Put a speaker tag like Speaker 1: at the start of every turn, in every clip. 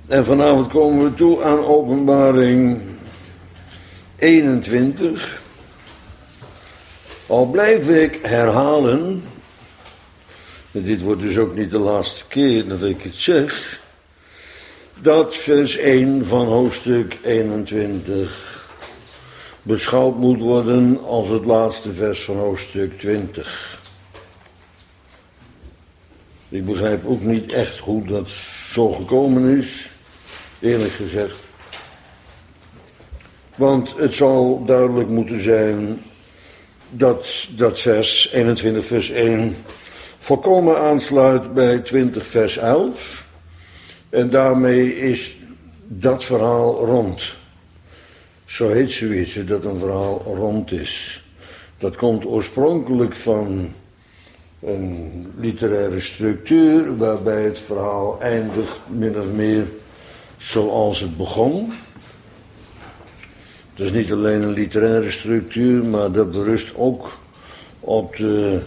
Speaker 1: En vanavond komen we toe aan Openbaring 21. Al blijf ik herhalen, en dit wordt dus ook niet de laatste keer dat ik het zeg, dat vers 1 van hoofdstuk 21 beschouwd moet worden als het laatste vers van hoofdstuk 20. Ik begrijp ook niet echt hoe dat zo gekomen is, eerlijk gezegd. Want het zou duidelijk moeten zijn dat vers 21 vers 1 volkomen aansluit bij 20 vers 11. En daarmee is dat verhaal rond. Zo heet zoiets, dat een verhaal rond is. Dat komt oorspronkelijk van een literaire structuur waarbij het verhaal eindigt min of meer zoals het begon. Het is niet alleen een literaire structuur, maar dat berust ook op de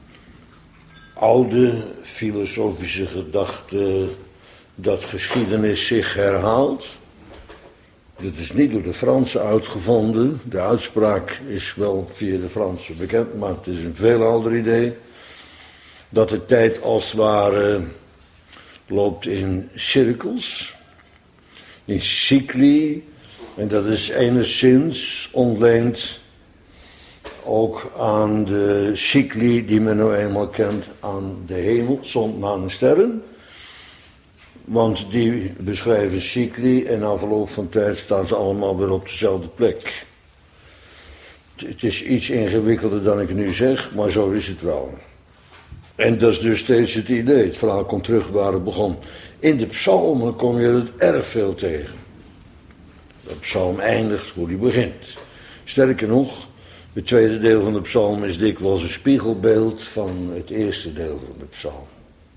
Speaker 1: oude filosofische gedachte dat geschiedenis zich herhaalt. Dit is niet door de Fransen uitgevonden. De uitspraak is wel via de Fransen bekend, maar het is een veel ouder idee. Dat de tijd als het ware loopt in cirkels, in cycli. En dat is enigszins ontleend ook aan de cycli die men nou eenmaal kent aan de hemel, zon, maan en sterren. Want die beschrijven cycli en na verloop van tijd staan ze allemaal weer op dezelfde plek. Het is iets ingewikkelder dan ik nu zeg, maar zo is het wel. En dat is dus steeds het idee. Het verhaal komt terug waar het begon. In de psalmen kom je het erg veel tegen. De psalm eindigt hoe die begint. Sterker nog, het tweede deel van de psalm is dikwijls een spiegelbeeld van het eerste deel van de psalm.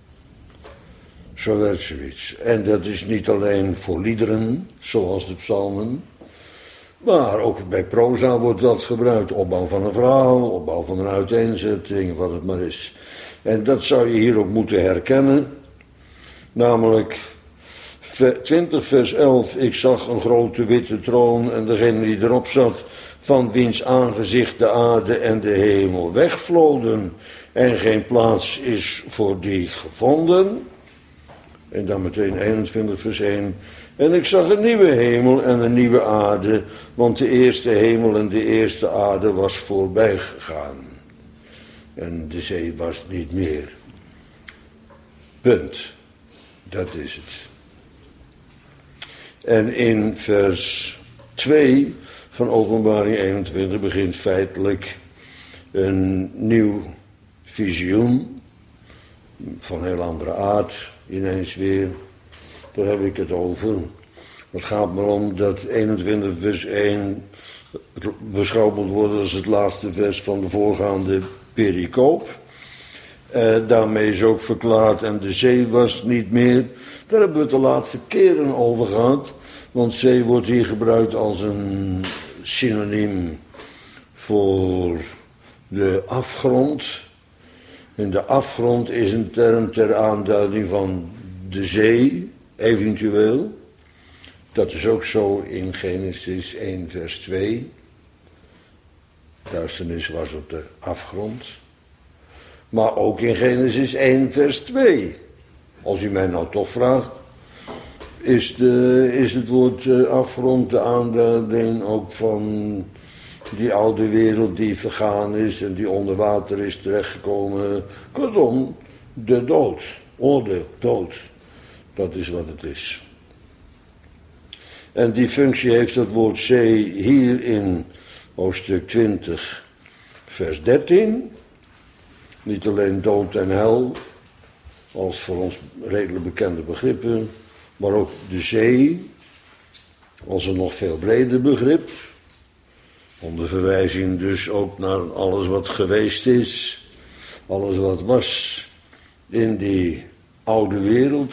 Speaker 1: Zo werkt zoiets. En dat is niet alleen voor liederen, zoals de psalmen, maar ook bij proza wordt dat gebruikt. Opbouw van een verhaal, opbouw van een uiteenzetting, wat het maar is. En dat zou je hier ook moeten herkennen. Namelijk 20 vers 11. Ik zag een grote witte troon en degene die erop zat, van wiens aangezicht de aarde en de hemel wegvloden. En geen plaats is voor die gevonden. En dan meteen 21 vers 1. En ik zag een nieuwe hemel en een nieuwe aarde, want de eerste hemel en de eerste aarde was voorbij gegaan. En de zee was niet meer. Punt. Dat is het. En in vers 2 van Openbaring 21 begint feitelijk een nieuw visioen van heel andere aard, ineens weer. Daar heb ik het over. Het gaat maar om dat 21 vers 1 beschouwd moet worden als het laatste vers van de voorgaande pericoop. Daarmee is ook verklaard en de zee was niet meer. Daar hebben we het de laatste keren over gehad. Want zee wordt hier gebruikt als een synoniem voor de afgrond. En de afgrond is een term ter aanduiding van de zee, eventueel. Dat is ook zo in Genesis 1 vers 2. Duisternis was op de afgrond. Maar ook in Genesis 1 vers 2. Als u mij nou toch vraagt, is het woord afgrond de aanduiding ook van die oude wereld die vergaan is en die onder water is terechtgekomen. Kortom, de dood, oordeel, dood. Dat is wat het is. En die functie heeft het woord zee hier in hoofdstuk 20 vers 13. Niet alleen dood en hel, als voor ons redelijk bekende begrippen, maar ook de zee, als een nog veel breder begrip. Onder verwijzing dus ook naar alles wat geweest is, alles wat was in die oude wereld.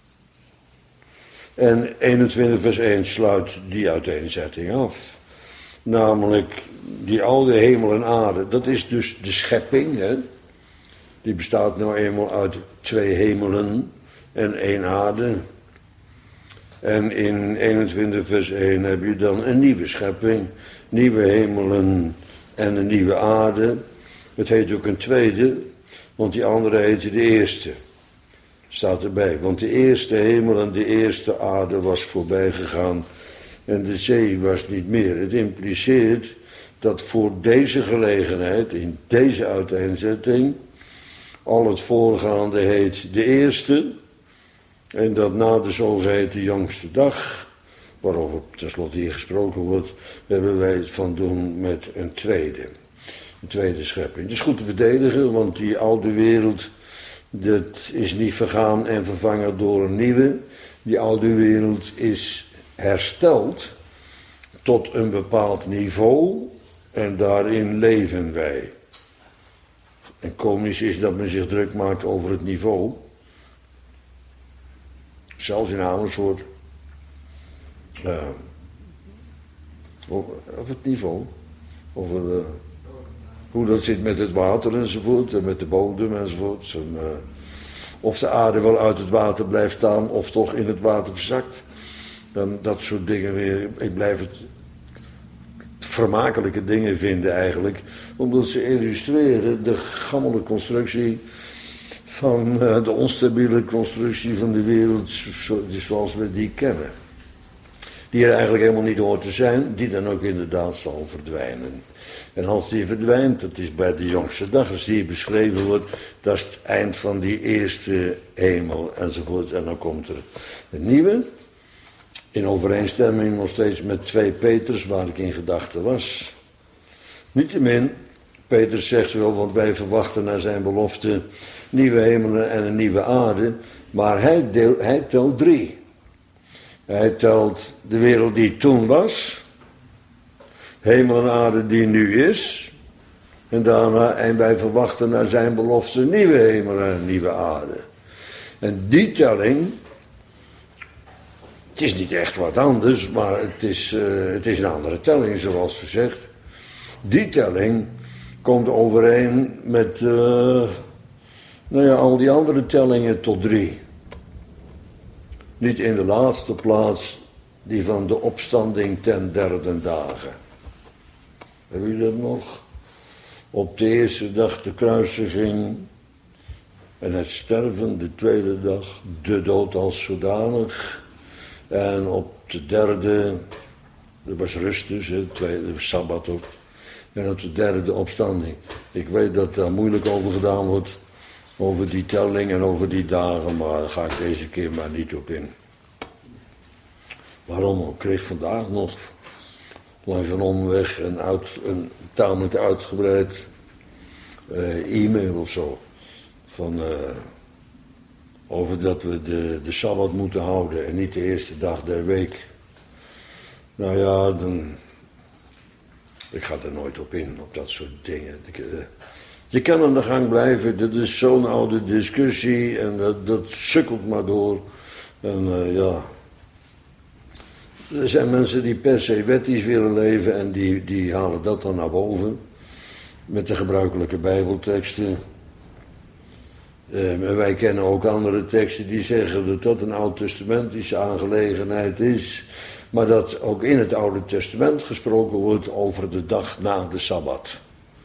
Speaker 1: En 21 vers 1 sluit die uiteenzetting af. Namelijk die oude hemel en aarde, dat is dus de schepping, hè? Die bestaat nou eenmaal uit 2 hemelen en 1 aarde. En in 21 vers 1 heb je dan een nieuwe schepping, nieuwe hemelen en een nieuwe aarde. Het heet ook een tweede, want die andere heette de eerste. Staat erbij, want de eerste hemel en de eerste aarde was voorbij gegaan en de zee was niet meer. Het impliceert dat voor deze gelegenheid, in deze uiteenzetting, al het voorgaande heet de eerste en dat na de zogeheten jongste dag, waarover tenslotte hier gesproken wordt, hebben wij het van doen met een tweede schepping. Het is goed te verdedigen, want die oude wereld, dat is niet vergaan en vervangen door een nieuwe. Die oude wereld is hersteld tot een bepaald niveau en daarin leven wij. En komisch is dat men zich druk maakt over het niveau. Zelfs in Amersfoort. Over het niveau. Over hoe dat zit met het water enzovoort. En met de bodem enzovoort. Of de aarde wel uit het water blijft staan of toch in het water verzakt. Dan dat soort dingen weer. Ik blijf het vermakelijke dingen vinden eigenlijk. Omdat ze illustreren de gammele constructie van de onstabiele constructie van de wereld zoals we die kennen. Die er eigenlijk helemaal niet hoort te zijn, die dan ook inderdaad zal verdwijnen. En als die verdwijnt, dat is bij de jongste dag, als die beschreven wordt, dat is het eind van die eerste hemel enzovoort. En dan komt er een nieuwe, in overeenstemming nog steeds met 2 Petrus, waar ik in gedachten was. Niettemin, Petrus zegt wel, want wij verwachten naar zijn belofte nieuwe hemelen en een nieuwe aarde, maar hij telt 3. Hij telt de wereld die toen was, hemel en aarde die nu is, en daarna, en wij verwachten naar zijn belofte nieuwe hemel en een nieuwe aarde. En die telling, het is niet echt wat anders, maar het is een andere telling zoals gezegd. Die telling komt overeen met al die andere tellingen tot 3. Niet in de laatste plaats die van de opstanding ten 3e dagen. Hebben jullie dat nog? Op de eerste dag de kruisiging en het sterven, de tweede dag de dood als zodanig. En op de 3e, dat was rust dus, de tweede was Sabbat ook. En op de 3e opstanding. Ik weet dat daar moeilijk over gedaan wordt. Over die telling en over die dagen, maar daar ga ik deze keer maar niet op in. Waarom? Ik kreeg vandaag nog langs een omweg een tamelijk uitgebreid e-mail of zo. Over dat we de Sabbat moeten houden en niet de eerste dag der week. Nou ja, ik ga er nooit op in, op dat soort dingen. Je kan aan de gang blijven, dat is zo'n oude discussie en dat sukkelt maar door. En er zijn mensen die per se wettisch willen leven en die halen dat dan naar boven. Met de gebruikelijke bijbelteksten. Wij kennen ook andere teksten die zeggen dat dat een oud-testamentische aangelegenheid is. Maar dat ook in het Oude Testament gesproken wordt over de dag na de Sabbat.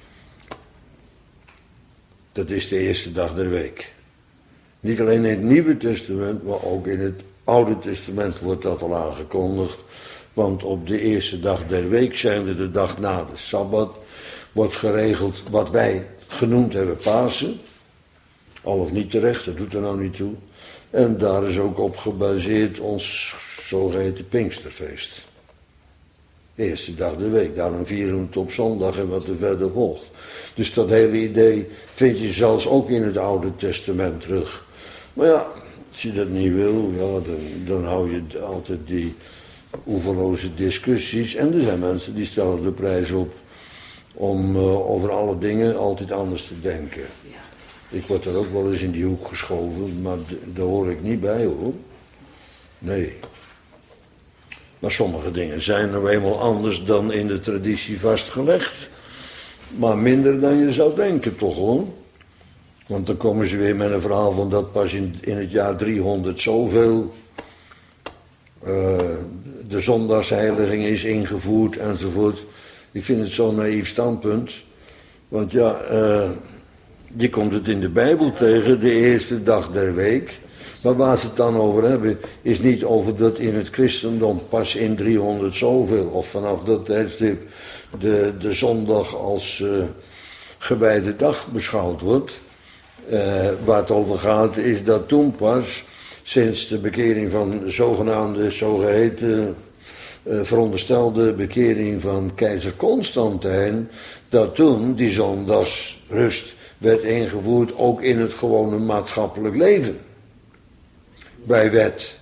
Speaker 1: Dat is de eerste dag der week. Niet alleen in het Nieuwe Testament, maar ook in het Oude Testament wordt dat al aangekondigd. Want op de eerste dag der week, zijnde de dag na de Sabbat, wordt geregeld wat wij genoemd hebben Pasen. Al of niet terecht, dat doet er nou niet toe. En daar is ook op gebaseerd ons zogeheten Pinksterfeest. Eerste dag der week, daarom vieren we het op zondag en wat er verder volgt. Dus dat hele idee vind je zelfs ook in het Oude Testament terug. Maar ja, als je dat niet wil, ja, dan hou je altijd die oeverloze discussies. En er zijn mensen die stellen de prijs op om over alle dingen altijd anders te denken. Ik word er ook wel eens in die hoek geschoven, maar daar hoor ik niet bij hoor. Nee. Maar sommige dingen zijn nou eenmaal anders dan in de traditie vastgelegd. Maar minder dan je zou denken toch hoor. Want dan komen ze weer met een verhaal van dat pas in het jaar 300 zoveel De zondagsheiliging is ingevoerd enzovoort. Ik vind het zo'n naïef standpunt. Want ja, je komt het in de Bijbel tegen, de eerste dag der week. Maar waar ze het dan over hebben, is niet over dat in het christendom pas in 300 zoveel, of vanaf dat tijdstip de zondag als gewijde dag beschouwd wordt. Waar het over gaat is dat toen pas, sinds de bekering van de zogenaamde, zogeheten, veronderstelde bekering van keizer Constantijn, dat toen die zondagsrust werd ingevoerd, ook in het gewone maatschappelijk leven. Bij wet.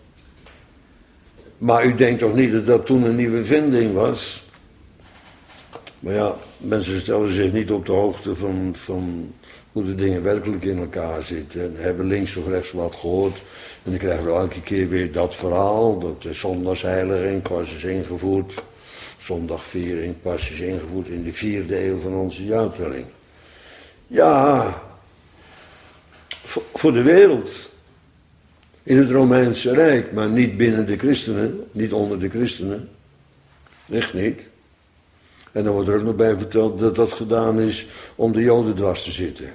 Speaker 1: Maar u denkt toch niet dat dat toen een nieuwe vinding was? Maar ja, mensen stellen zich niet op de hoogte van hoe de dingen werkelijk in elkaar zitten. En hebben links of rechts wat gehoord. En dan krijgen we elke keer weer dat verhaal, dat de zondagsheiliging pas is ingevoerd. Zondagviering pas is ingevoerd in de 4e eeuw van onze jaartelling. Ja, voor de wereld. In het Romeinse Rijk, maar niet binnen de christenen, niet onder de christenen. Echt niet. En dan wordt er ook nog bij verteld dat dat gedaan is om de Joden dwars te zitten.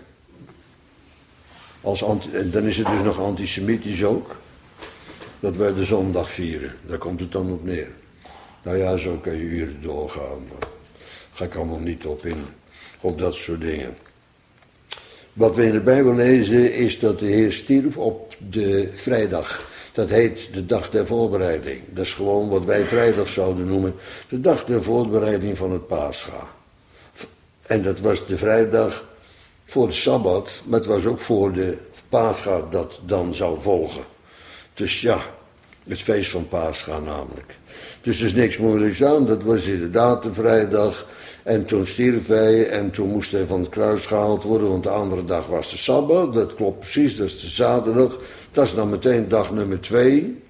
Speaker 1: En dan is het dus nog antisemitisch ook. Dat wij de zondag vieren. Daar komt het dan op neer. Nou ja, zo kan je uren doorgaan. Maar ga ik allemaal niet op in. Op dat soort dingen. Wat we in de Bijbel lezen is dat de Heer stierf op de vrijdag. Dat heet de dag der voorbereiding. Dat is gewoon wat wij vrijdag zouden noemen. De dag der voorbereiding van het Pascha. En dat was de vrijdag voor de Sabbat, maar het was ook voor de Pascha dat dan zou volgen. Dus ja, het feest van Pascha namelijk. Dus er is niks moeilijks aan, dat was inderdaad de vrijdag. En toen stierf hij en toen moest hij van het kruis gehaald worden, want de andere dag was de Sabbat. Dat klopt precies, dat is de zaterdag. Dat is dan meteen dag nummer 2.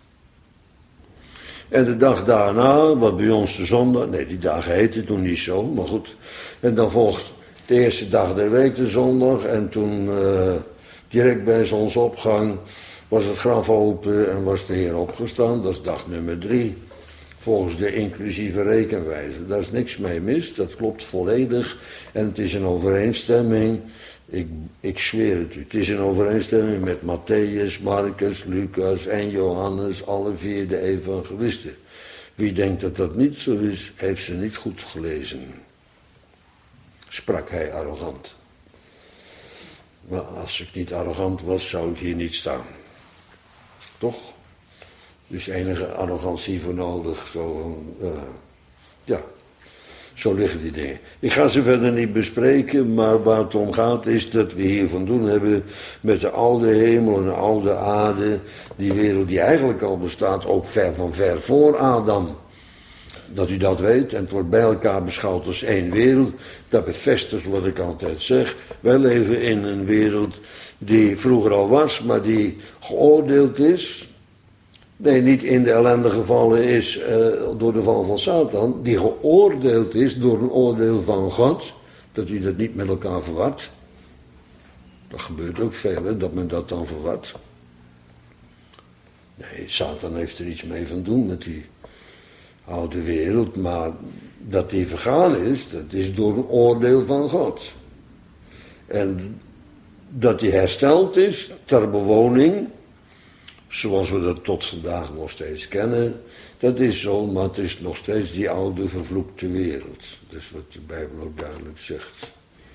Speaker 1: En de dag daarna, wat bij ons de zondag, nee die dagen heette toen niet zo, maar goed. En dan volgt de eerste dag der week de zondag en toen direct bij zonsopgang was het graf open en was de Heer opgestaan. Dat is dag nummer 3. Volgens de inclusieve rekenwijze. Daar is niks mee mis, dat klopt volledig. En het is in overeenstemming, ik zweer het u, het is in overeenstemming met Mattheüs, Marcus, Lucas en Johannes, alle 4 de evangelisten. Wie denkt dat dat niet zo is, heeft ze niet goed gelezen. Sprak hij arrogant. Maar als ik niet arrogant was, zou ik hier niet staan. Toch? Dus enige arrogantie voor nodig. Zo liggen die dingen. Ik ga ze verder niet bespreken, maar waar het om gaat is dat we hier van doen hebben met de oude hemel en de oude aarde. Die wereld die eigenlijk al bestaat, ook ver voor Adam. Dat u dat weet en het wordt bij elkaar beschouwd als één wereld. Dat bevestigt wat ik altijd zeg. Wij leven in een wereld die vroeger al was, maar die geoordeeld is. Nee, niet in de ellende gevallen is door de val van Satan. Die geoordeeld is door een oordeel van God. Dat u dat niet met elkaar verwart. Dat gebeurt ook veel, hè, dat men dat dan verwart. Nee, Satan heeft er iets mee van doen met die oude wereld. Maar dat die vergaan is, dat is door een oordeel van God. En dat die hersteld is ter bewoning, zoals we dat tot vandaag nog steeds kennen, dat is zo, maar het is nog steeds die oude vervloekte wereld. Dat is wat de Bijbel ook duidelijk zegt.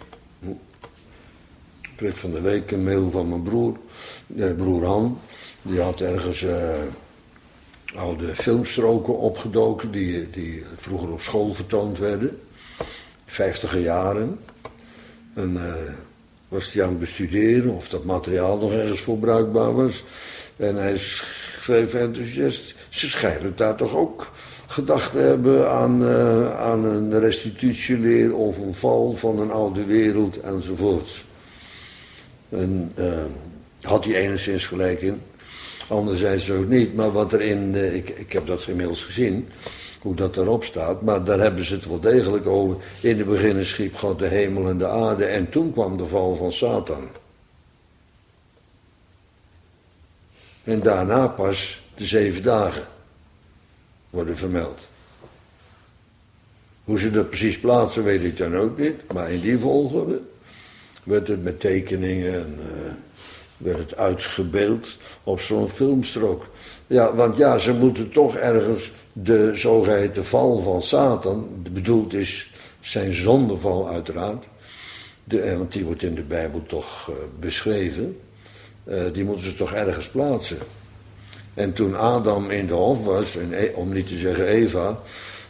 Speaker 1: Ik kreeg van de week een mail van mijn broer Han. Die had ergens oude filmstroken opgedoken die vroeger op school vertoond werden. 50er jaren. En was hij aan het bestuderen of dat materiaal nog ergens voor bruikbaar was. En hij schreef enthousiast, ze schijnen daar toch ook gedacht te hebben aan een restitutieleer of een val van een oude wereld enzovoort. En had hij enigszins gelijk in, anderzijds ook niet. Maar wat er ik heb dat inmiddels gezien, hoe dat erop staat, maar daar hebben ze het wel degelijk over. In de beginnen schiep God de hemel en de aarde en toen kwam de val van Satan. En daarna pas de 7 dagen worden vermeld. Hoe ze dat precies plaatsen weet ik dan ook niet. Maar in die volgorde werd het met tekeningen en werd het uitgebeeld op zo'n filmstrook. Ja, want ja, ze moeten toch ergens de zogeheten val van Satan, bedoeld is zijn zondeval uiteraard, want die wordt in de Bijbel toch beschreven, die moeten ze toch ergens plaatsen. En toen Adam in de hof was, en om niet te zeggen Eva,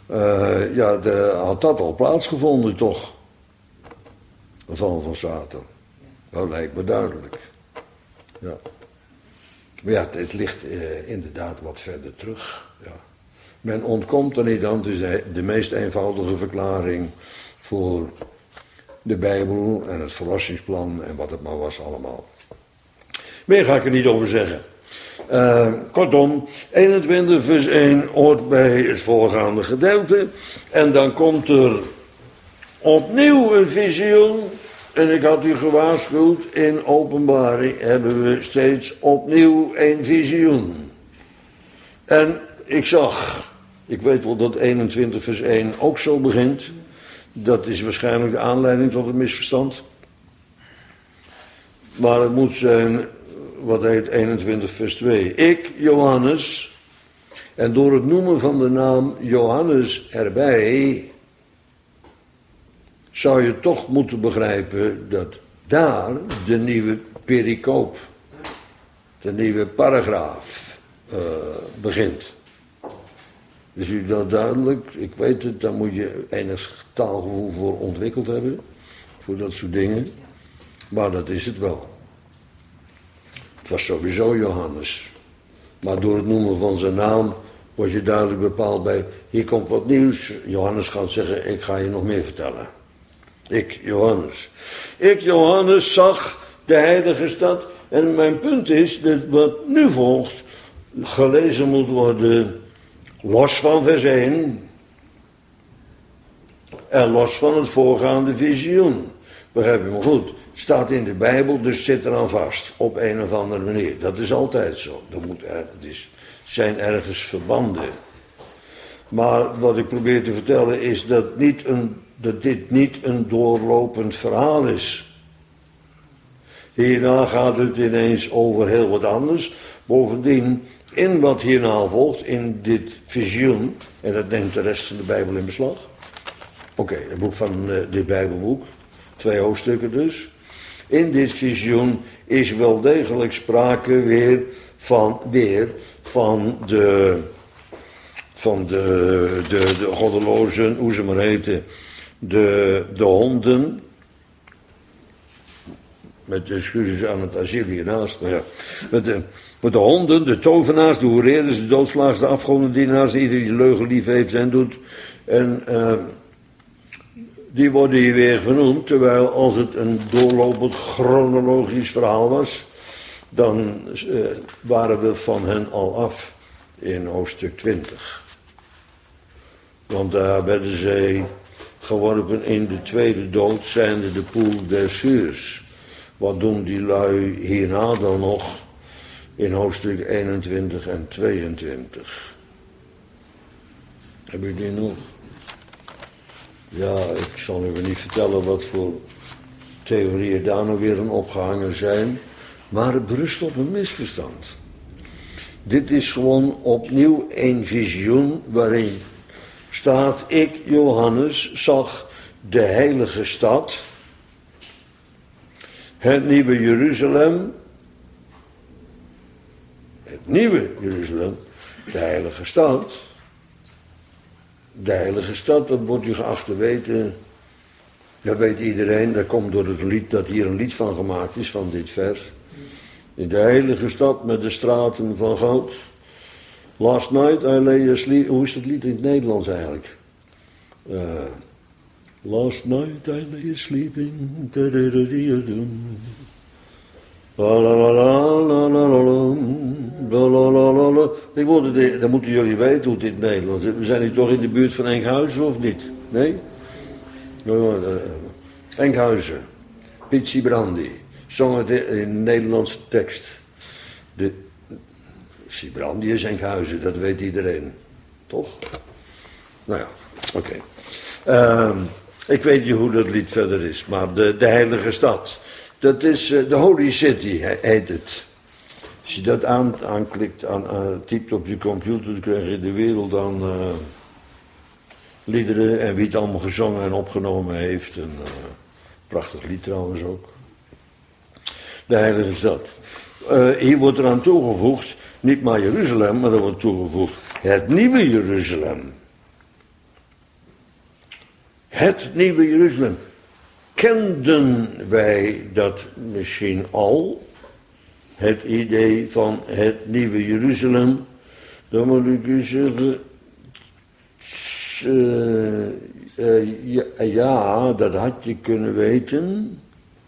Speaker 1: had dat al plaatsgevonden toch? De val van Satan. Dat lijkt me duidelijk. Ja. Maar ja, het ligt inderdaad wat verder terug. Ja. Men ontkomt er niet aan, het is de meest eenvoudige verklaring voor de Bijbel en het verlossingsplan en wat het maar was allemaal. Meer ga ik er niet over zeggen. Kortom, 21 vers 1 hoort bij het voorgaande gedeelte. En dan komt er opnieuw een visioen. En ik had u gewaarschuwd, in Openbaring hebben we steeds opnieuw een visioen. En ik weet wel dat 21 vers 1 ook zo begint. Dat is waarschijnlijk de aanleiding tot een misverstand. Maar het moet zijn, wat heet 21 vers 2. Ik, Johannes, en door het noemen van de naam Johannes erbij, zou je toch moeten begrijpen dat daar de nieuwe pericoop, de nieuwe paragraaf begint. Is u dat duidelijk? Ik weet het, daar moet je enig taalgevoel voor ontwikkeld hebben, voor dat soort dingen. Maar dat is het wel. Het was sowieso Johannes. Maar door het noemen van zijn naam word je duidelijk bepaald bij, hier komt wat nieuws. Johannes gaat zeggen, ik ga je nog meer vertellen. Ik, Johannes, zag de heilige stad. En mijn punt is, dat wat nu volgt, gelezen moet worden los van vers 1. En los van het voorgaande visioen. Begrijp je me goed? Staat in de Bijbel, dus zit er aan vast. Op een of andere manier. Dat is altijd zo. Zijn ergens verbanden. Maar wat ik probeer te vertellen is dat dit niet een doorlopend verhaal is. Hierna gaat het ineens over heel wat anders. Bovendien, in wat hierna volgt, in dit visioen, en dat neemt de rest van de Bijbel in beslag. Oké, het boek van dit Bijbelboek, 2 hoofdstukken dus. In dit visioen is wel degelijk sprake weer van de goddelozen, hoe ze maar heten, de honden, met excuses aan het asiel hiernaast, maar ja, met de honden, de tovenaars, de hoereerders, de doodslagers, de afgodendienaars, iedereen die leugen lief heeft en doet, en die worden hier weer genoemd, terwijl als het een doorlopend chronologisch verhaal was, dan waren we van hen al af in hoofdstuk 20. Want daar werden zij geworpen in de tweede dood, zijnde de poel des vuurs. Wat doen die lui hierna dan nog in hoofdstuk 21 en 22? Heb je die nog? Ja, ik zal u niet vertellen wat voor theorieën daar nog weer aan opgehangen zijn, maar het berust op een misverstand. Dit is gewoon opnieuw een visioen waarin staat, ik, Johannes, zag de heilige stad, het nieuwe Jeruzalem, de heilige stad. De heilige stad, dat wordt u geacht te weten, dat weet iedereen, dat komt door het lied, dat hier een lied van gemaakt is, van dit vers. In de heilige stad met de straten van goud. Last night I lay asleep. Hoe is dat lied in het Nederlands eigenlijk? Last night I lay sleeping. Dan moeten jullie weten hoe het in het Nederlands is. We zijn hier toch in de buurt van Enkhuizen of niet? Nee? Enkhuizen. Pizzi Brandi. Zong het in de Nederlandse tekst. Siebrandi is Enkhuizen, dat weet iedereen. Toch? Nou ja, oké. Ik weet niet hoe dat lied verder is, maar de heilige stad. Dat is de Holy City, heet het. Als je dat aanklikt, typt op je computer, dan krijg je de wereld aan liederen en wie het allemaal gezongen en opgenomen heeft. Een prachtig lied trouwens ook. De heilige stad. Hier wordt eraan toegevoegd, niet maar Jeruzalem, maar er wordt toegevoegd het nieuwe Jeruzalem. Het nieuwe Jeruzalem. Kenden wij dat misschien al? Het idee van het nieuwe Jeruzalem. Dan moet ik u zeggen. Ja, dat had je kunnen weten.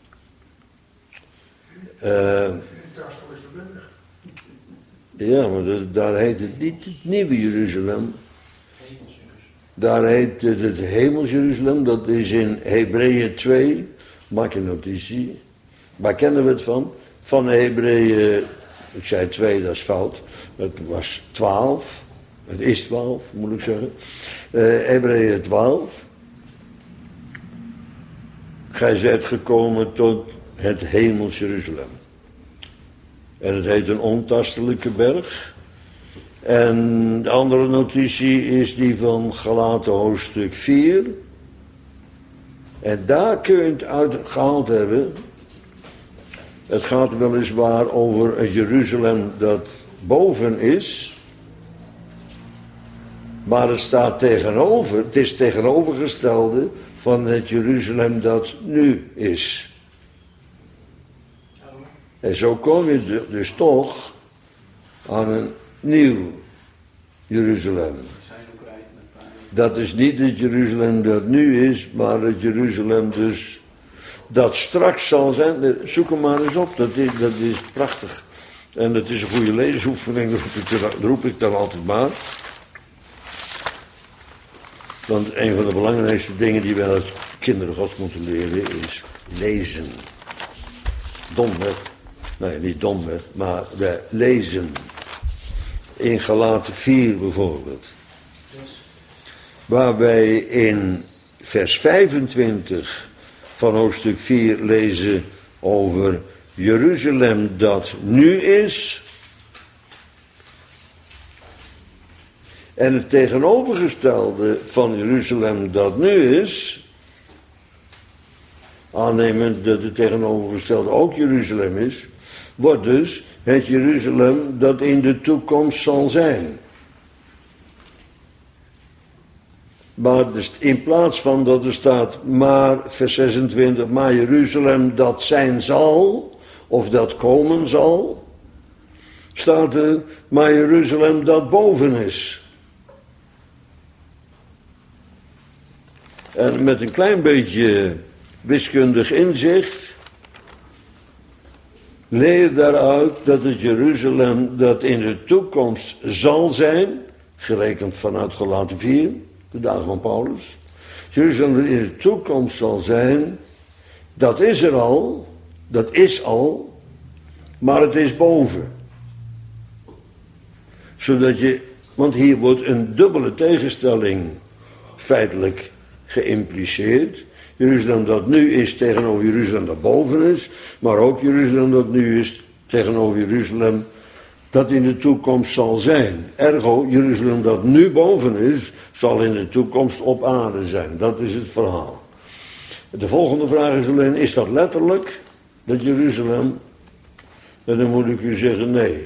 Speaker 1: Ja, maar daar heet het niet het nieuwe Jeruzalem. Daar heet het Hemels Jeruzalem, dat is in Hebreeën 2, maak je notitie. Waar kennen we het van? Van Hebreeën, ik zei 2, dat is fout. Het was 12, het is 12, moet ik zeggen. Hebreeën 12. Gij zijt gekomen tot het Hemels Jeruzalem. En het heet een ontastelijke berg. En de andere notitie is die van Galaten hoofdstuk 4. En daar kun je het uitgehaald hebben. Het gaat weliswaar over een Jeruzalem dat boven is. Maar het staat tegenover, het is tegenovergestelde van het Jeruzalem dat nu is. En zo kom je dus toch aan een nieuw Jeruzalem. Dat is niet het Jeruzalem dat nu is, maar het Jeruzalem dus dat straks zal zijn. Zoek hem maar eens op, dat is prachtig. En het is een goede leesoefening, roep ik dan altijd maar. Want een van de belangrijkste dingen die wij als kinderen Gods moeten leren is lezen. Domweg. Nee, niet domweg, maar wij lezen. In Galaten 4 bijvoorbeeld. Waar wij in vers 25 van hoofdstuk 4 lezen over Jeruzalem dat nu is. En het tegenovergestelde van Jeruzalem dat nu is. Aannemend dat het tegenovergestelde ook Jeruzalem is. Wordt dus het Jeruzalem dat in de toekomst zal zijn. Maar dus in plaats van dat er staat, maar vers 26, maar Jeruzalem dat zijn zal, of dat komen zal, staat er, maar Jeruzalem dat boven is. En met een klein beetje wiskundig inzicht leer je daaruit dat het Jeruzalem dat in de toekomst zal zijn, gerekend vanuit Galaten 4, de dagen van Paulus. Jeruzalem dat in de toekomst zal zijn, dat is er al, dat is al, maar het is boven. Zodat want hier wordt een dubbele tegenstelling feitelijk geïmpliceerd. Jeruzalem dat nu is tegenover Jeruzalem dat boven is, maar ook Jeruzalem dat nu is tegenover Jeruzalem dat in de toekomst zal zijn. Ergo, Jeruzalem dat nu boven is, zal in de toekomst op aarde zijn. Dat is het verhaal. De volgende vraag is alleen, is dat letterlijk, dat Jeruzalem? En dan moet ik u zeggen, nee.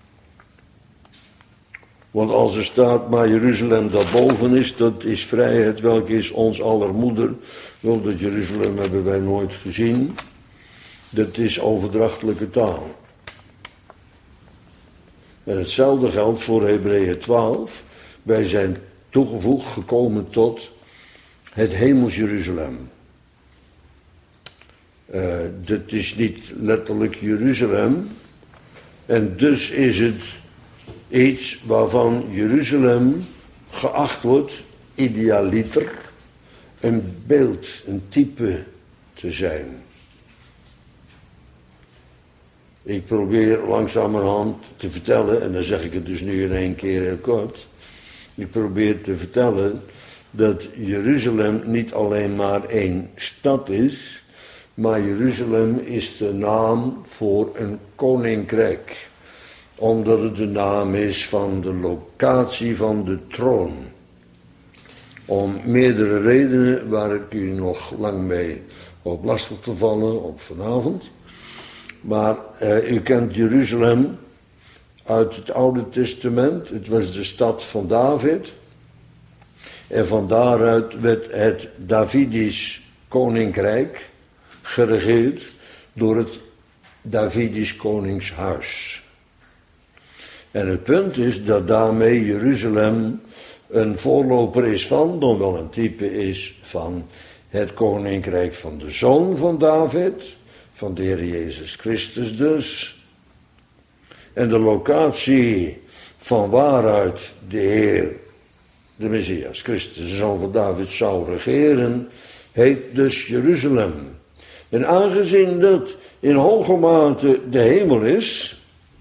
Speaker 1: Want als er staat, maar Jeruzalem dat boven is, dat is vrijheid, welke is ons aller moeder. Wel, dat Jeruzalem hebben wij nooit gezien. Dat is overdrachtelijke taal. En hetzelfde geldt voor Hebreeën 12. Wij zijn toegevoegd, gekomen tot het hemels Jeruzalem. Dat is niet letterlijk Jeruzalem. En dus is het iets waarvan Jeruzalem geacht wordt, idealiter, een beeld, een type te zijn. Ik probeer langzamerhand te vertellen, en dan zeg ik het dus nu in één keer heel kort. Ik probeer te vertellen dat Jeruzalem niet alleen maar één stad is, maar Jeruzalem is de naam voor een koninkrijk. Omdat het de naam is van de locatie van de troon. Om meerdere redenen waar ik u nog lang mee op lastig te vallen op vanavond. Maar u kent Jeruzalem uit het Oude Testament. Het was de stad van David. En van daaruit werd het Davidisch koninkrijk geregeerd door het Davidisch koningshuis. En het punt is dat daarmee Jeruzalem een voorloper is van, dan wel een type is van het koninkrijk van de zoon van David, van de Heer Jezus Christus dus. En de locatie van waaruit de Heer, de Messias Christus, de zoon van David, zou regeren, heet dus Jeruzalem. En aangezien dat in hoge mate de hemel is,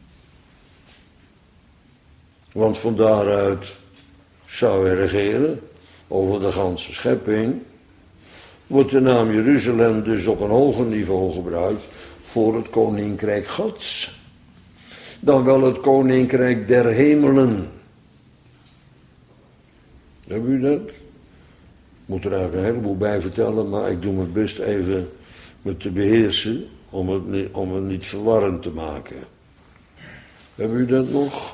Speaker 1: want van daaruit zou hij regeren over de ganse schepping, wordt de naam Jeruzalem dus op een hoger niveau gebruikt voor het koninkrijk Gods. Dan wel het koninkrijk der hemelen. Heb u dat? Ik moet er eigenlijk een heleboel bij vertellen, maar ik doe mijn best even me te beheersen om het niet verwarrend te maken. Heb u dat nog?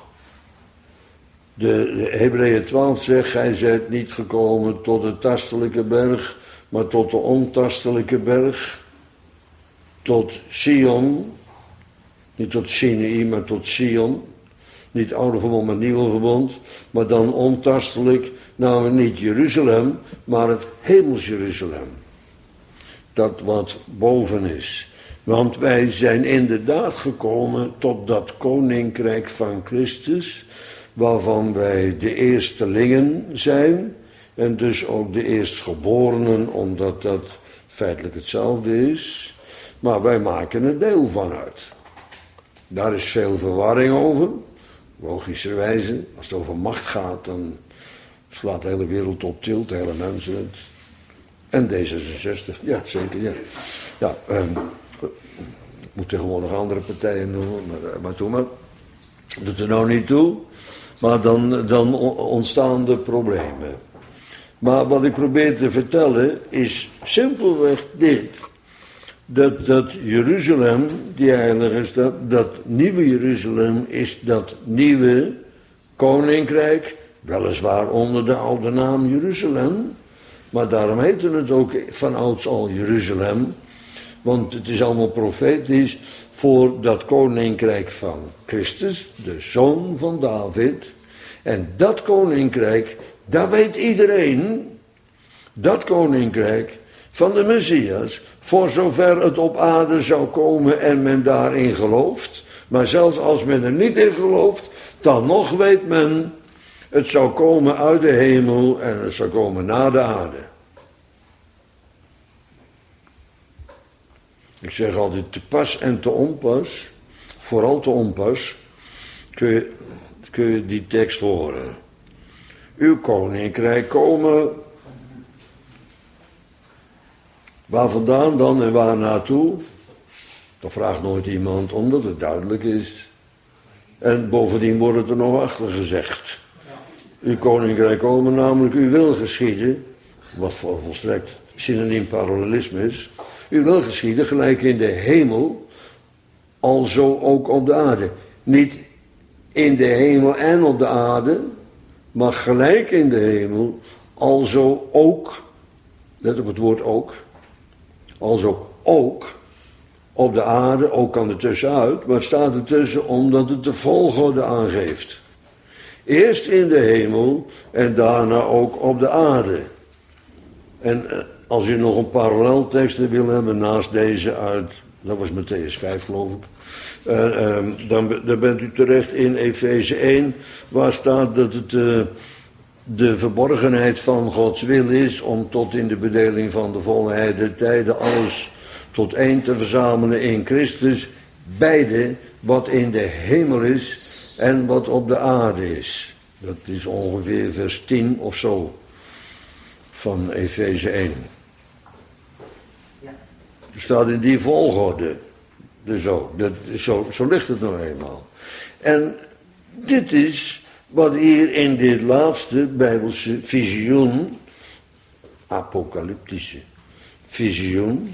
Speaker 1: De Hebreeën 12 zegt, gij zijt niet gekomen tot de tastelijke berg, maar tot de ontastelijke berg, tot Sion, niet tot Sinai, maar tot Sion, niet oude verbond, maar nieuwe verbond, maar dan ontastelijk, namelijk niet Jeruzalem, maar het hemels Jeruzalem, dat wat boven is. Want wij zijn inderdaad gekomen tot dat koninkrijk van Christus, waarvan wij de eerstelingen zijn, en dus ook de eerstgeborenen, omdat dat feitelijk hetzelfde is, maar wij maken er deel van uit. Daar is veel verwarring over, logischerwijze. Als het over macht gaat, dan slaat de hele wereld op tilt, de hele mensen. En D66, ja zeker, ja. Ja, ik moet tegenwoordig andere partijen noemen, maar doe maar. Doet er nou niet toe, maar dan ontstaan er problemen. Maar wat ik probeer te vertellen is simpelweg dit. Dat Jeruzalem, die heilige stad, dat nieuwe Jeruzalem is dat nieuwe koninkrijk, weliswaar onder de oude naam Jeruzalem, maar daarom heette het ook vanouds al Jeruzalem, want het is allemaal profetisch voor dat koninkrijk van Christus, de zoon van David. En dat koninkrijk, dat weet iedereen, dat koninkrijk van de Messias, voor zover het op aarde zou komen en men daarin gelooft. Maar zelfs als men er niet in gelooft, dan nog weet men, het zou komen uit de hemel en het zou komen naar de aarde. Ik zeg altijd te pas en te onpas, vooral te onpas, kun je die tekst horen. Uw koninkrijk komen. Waar vandaan dan en waar naartoe? Dat vraagt nooit iemand, omdat het duidelijk is. En bovendien wordt het er nog achter gezegd. Uw koninkrijk komen, namelijk uw wil geschieden, wat volstrekt synoniem parallelisme is. Uw wil geschieden gelijk in de hemel, alzo ook op de aarde. Niet in de hemel en op de aarde, maar gelijk in de hemel, alzo ook, let op het woord ook, alzo ook op de aarde, ook kan er tussenuit, maar het staat ertussen omdat het de volgorde aangeeft. Eerst in de hemel en daarna ook op de aarde. En als u nog een paralleltekst wil hebben naast deze uit, dat was Mattheüs 5 geloof ik, dan bent u terecht in Efeze 1, waar staat dat het de verborgenheid van Gods wil is om tot in de bedeling van de volheid der tijden alles tot één te verzamelen in Christus, beide wat in de hemel is en wat op de aarde is. Dat is ongeveer vers 10 of zo van Efeze 1. Er staat in die volgorde. Dus ook, zo ligt het nou eenmaal. En dit is wat hier in dit laatste Bijbelse visioen, apocalyptische visioen,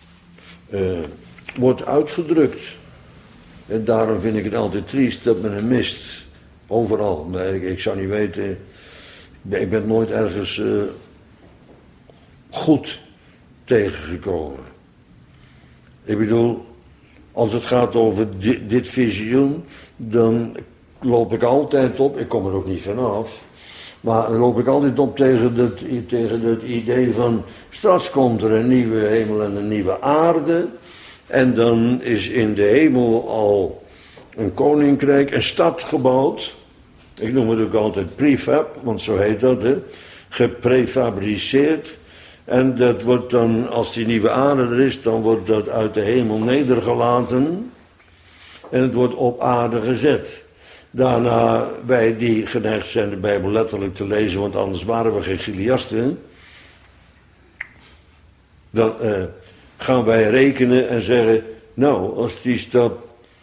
Speaker 1: wordt uitgedrukt. En daarom vind ik het altijd triest dat men hem mist. Overal. Maar ik zou niet weten, ik ben nooit ergens goed tegengekomen. Ik bedoel, als het gaat over dit visioen, dan loop ik altijd op, ik kom er ook niet vanaf, maar dan loop ik altijd op tegen dat idee van, straks komt er een nieuwe hemel en een nieuwe aarde, en dan is in de hemel al een koninkrijk, een stad gebouwd. Ik noem het ook altijd prefab, want zo heet dat, hè, geprefabriceerd. En dat wordt dan, als die nieuwe aarde er is, dan wordt dat uit de hemel nedergelaten. En het wordt op aarde gezet. Daarna, wij die geneigd zijn de Bijbel letterlijk te lezen, want anders waren we geen Giliasten. Dan gaan wij rekenen en zeggen, nou, als die stad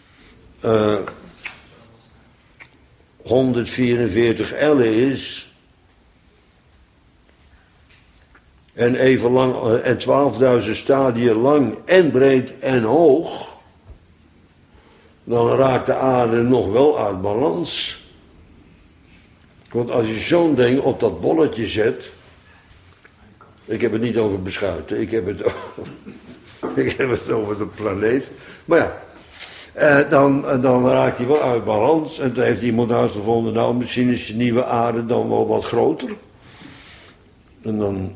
Speaker 1: 144 ellen is en even lang en 12.000 stadia lang en breed en hoog, dan raakt de aarde nog wel uit balans. Want als je zo'n ding op dat bolletje zet, ik heb het niet over beschuiten, ik heb het over de planeet, maar ja. Dan raakt hij wel uit balans. En toen heeft iemand uitgevonden, nou misschien is de nieuwe aarde dan wel wat groter. En dan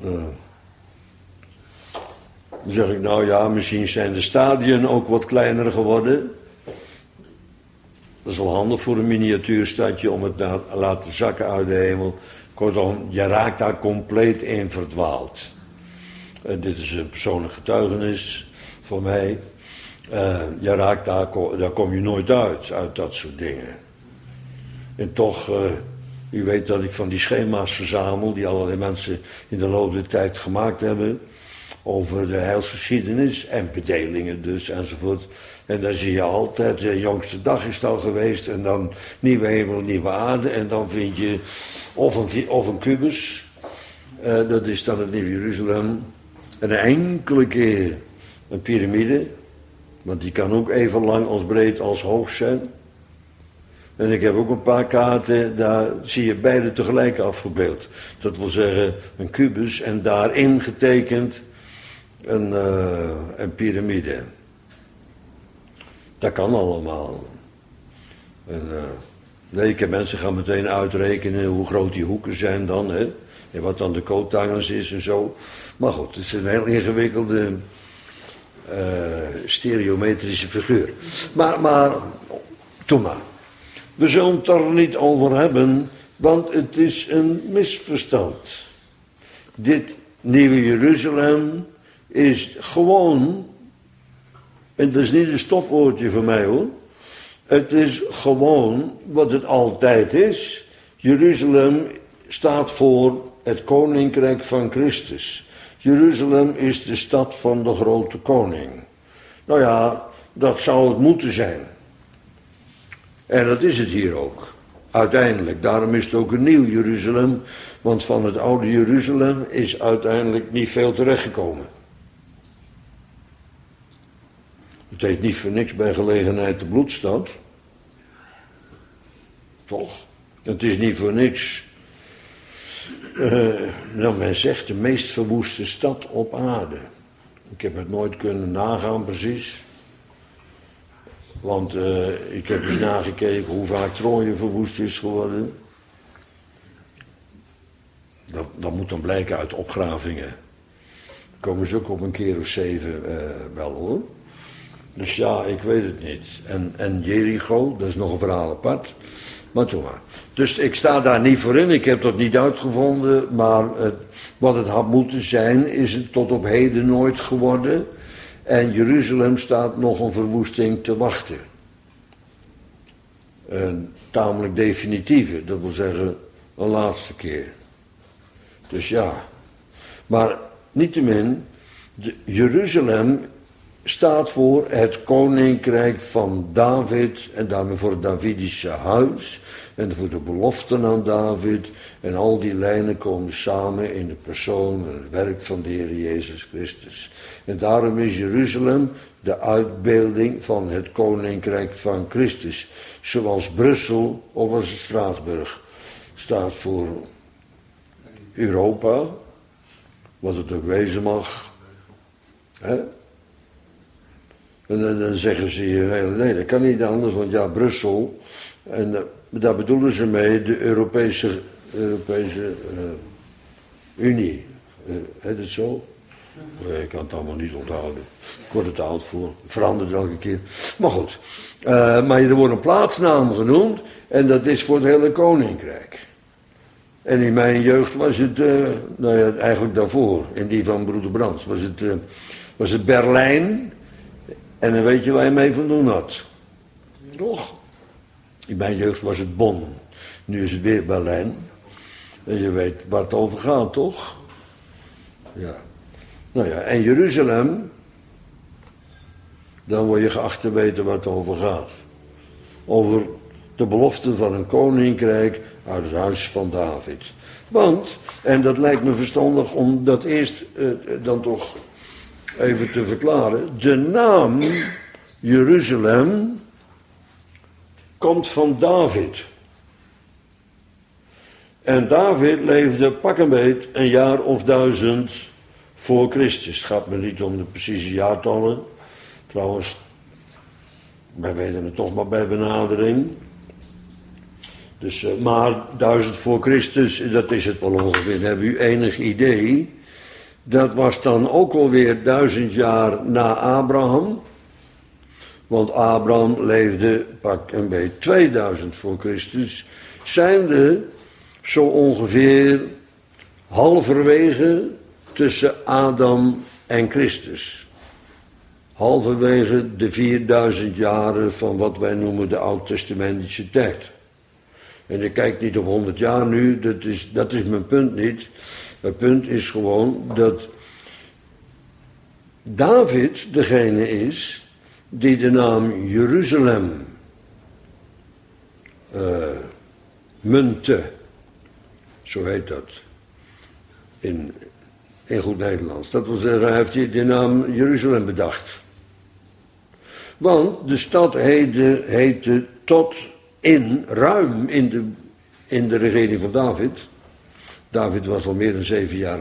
Speaker 1: zeg ik, nou ja, misschien zijn de stadien ook wat kleiner geworden. Dat is wel handig voor een miniatuurstadje om het te laten zakken uit de hemel. Kortom, je raakt daar compleet in verdwaald. Dit is een persoonlijk getuigenis voor mij. Je raakt daar kom je nooit uit dat soort dingen. En toch, u weet dat ik van die schema's verzamel, die allerlei mensen in de loop der tijd gemaakt hebben, over de heilsgeschiedenis en bedelingen dus enzovoort. En dan zie je altijd, de jongste dag is het al geweest, en dan nieuwe hemel, nieuwe aarde, en dan vind je of een kubus, dat is dan het Nieuwe Jeruzalem, en een enkele keer een piramide. Want die kan ook even lang als breed als hoog zijn. En ik heb ook een paar kaarten, daar zie je beide tegelijk afgebeeld. Dat wil zeggen een kubus en daarin getekend een piramide. Dat kan allemaal. Ik heb mensen gaan meteen uitrekenen hoe groot die hoeken zijn dan. Hè? En wat dan de cotangens is en zo. Maar goed, het is een heel ingewikkelde stereometrische figuur. Maar, doe maar. We zullen het er niet over hebben, want het is een misverstand. Dit Nieuwe Jeruzalem is gewoon, en dat is niet een stopwoordje voor mij hoor, het is gewoon wat het altijd is. Jeruzalem staat voor het koninkrijk van Christus. Jeruzalem is de stad van de grote koning. Nou ja, dat zou het moeten zijn. En dat is het hier ook. Uiteindelijk. Daarom is het ook een nieuw Jeruzalem. Want van het oude Jeruzalem is uiteindelijk niet veel terechtgekomen. Het heet niet voor niks bij gelegenheid de bloedstad. Toch? Het is niet voor niks. Nou, men zegt de meest verwoeste stad op aarde. Ik heb het nooit kunnen nagaan precies. Want ik heb eens nagekeken hoe vaak Troje verwoest is geworden. Dat moet dan blijken uit opgravingen. Komen ze ook op een keer of 7 wel hoor. Dus ja, ik weet het niet. En Jericho, dat is nog een verhaal apart. Maar toen maar. Dus ik sta daar niet voor in, ik heb dat niet uitgevonden, maar wat het had moeten zijn, is het tot op heden nooit geworden. En Jeruzalem staat nog een verwoesting te wachten. Een tamelijk definitieve, dat wil zeggen een laatste keer. Dus ja, maar niettemin, Jeruzalem staat voor het koninkrijk van David en daarmee voor het Davidische huis en voor de beloften aan David. En al die lijnen komen samen in de persoon en het werk van de Heer Jezus Christus. En daarom is Jeruzalem de uitbeelding van het koninkrijk van Christus. Zoals Brussel of als Straatsburg staat voor Europa, wat het ook wezen mag. Hè? En dan zeggen ze hier, nee, dat kan niet anders, want ja, Brussel, en daar bedoelen ze mee de Europese Unie. Heet het zo? Ik kan het allemaal niet onthouden. Ik word het te oud voor. Het verandert elke keer. Maar goed. Maar er wordt een plaatsnaam genoemd. En dat is voor het hele koninkrijk. En in mijn jeugd was het, nou ja, eigenlijk daarvoor. In die van broeder Brands. Was het Berlijn. En dan weet je waar je mee van doen had. Toch? In mijn jeugd was het Bonn. Nu is het weer Berlijn. En je weet waar het over gaat, toch? Ja. Nou ja, en Jeruzalem, dan word je geacht te weten waar het over gaat. Over de belofte van een koninkrijk uit het huis van David. Want, en dat lijkt me verstandig om dat eerst dan toch even te verklaren. De naam Jeruzalem komt van David. En David leefde pak een beet een jaar of 1000 voor Christus. Het gaat me niet om de precieze jaartallen. Trouwens, wij weten het toch maar bij benadering. Dus, maar 1000 voor Christus, dat is het wel ongeveer. Hebben u enig idee? Dat was dan ook alweer 1000 jaar na Abraham. Want Abraham leefde pak een beetje 2000 voor Christus. Zijnde zo ongeveer halverwege tussen Adam en Christus. Halverwege de 4000 jaren van wat wij noemen de oud-testamentische tijd. En ik kijk niet op 100 jaar nu, dat is mijn punt niet. Het punt is gewoon dat David degene is die de naam Jeruzalem munte. Zo heet dat. In goed Nederlands. Dat wil zeggen, hij heeft de naam Jeruzalem bedacht. Want de stad heette tot ruim in de regering van David. David was al meer dan 7 jaar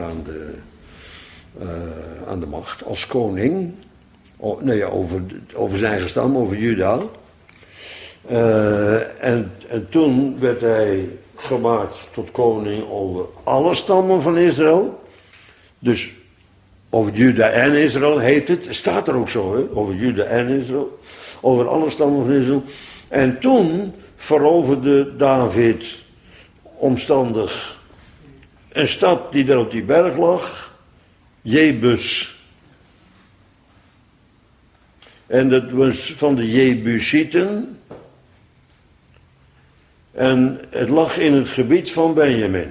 Speaker 1: aan de macht als koning. Over zijn eigen stam, over Juda. En toen werd hij gemaakt tot koning over alle stammen van Israël. Dus over Juda en Israël heet het. Staat er ook zo, hè? Over Juda en Israël. Over alle stammen van Israël. En toen veroverde David omstandig een stad die daar op die berg lag. Jebus. En dat was van de Jebusieten. En het lag in het gebied van Benjamin.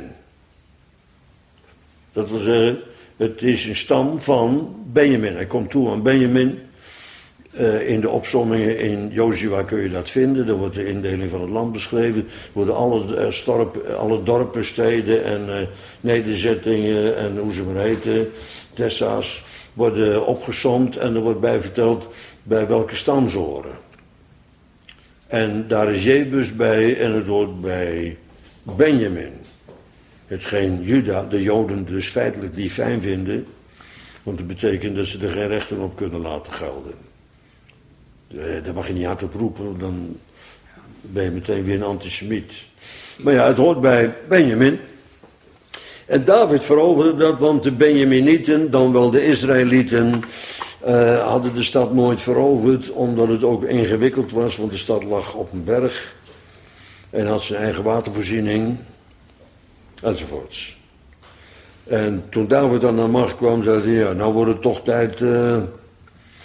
Speaker 1: Dat wil zeggen, het is een stam van Benjamin. Hij komt toe aan Benjamin. In de opsommingen in Jozua kun je dat vinden. Daar wordt de indeling van het land beschreven. Er worden alle dorpen, steden en nederzettingen en hoe ze maar heten, dessa's, worden opgesomd en er wordt bij verteld bij welke stam ze horen. En daar is Jebus bij en het hoort bij Benjamin. Hetgeen Juda, de Joden dus feitelijk niet fijn vinden, want dat betekent dat ze er geen rechten op kunnen laten gelden. Daar mag je niet hard op roepen, dan ben je meteen weer een antisemiet. Maar ja, het hoort bij Benjamin. En David veroverde dat, want de Benjaminieten, dan wel de Israëlieten, hadden de stad nooit veroverd, omdat het ook ingewikkeld was, want de stad lag op een berg en had zijn eigen watervoorziening, enzovoorts. En toen David aan de macht kwam, zei hij, ja, nou wordt het toch tijd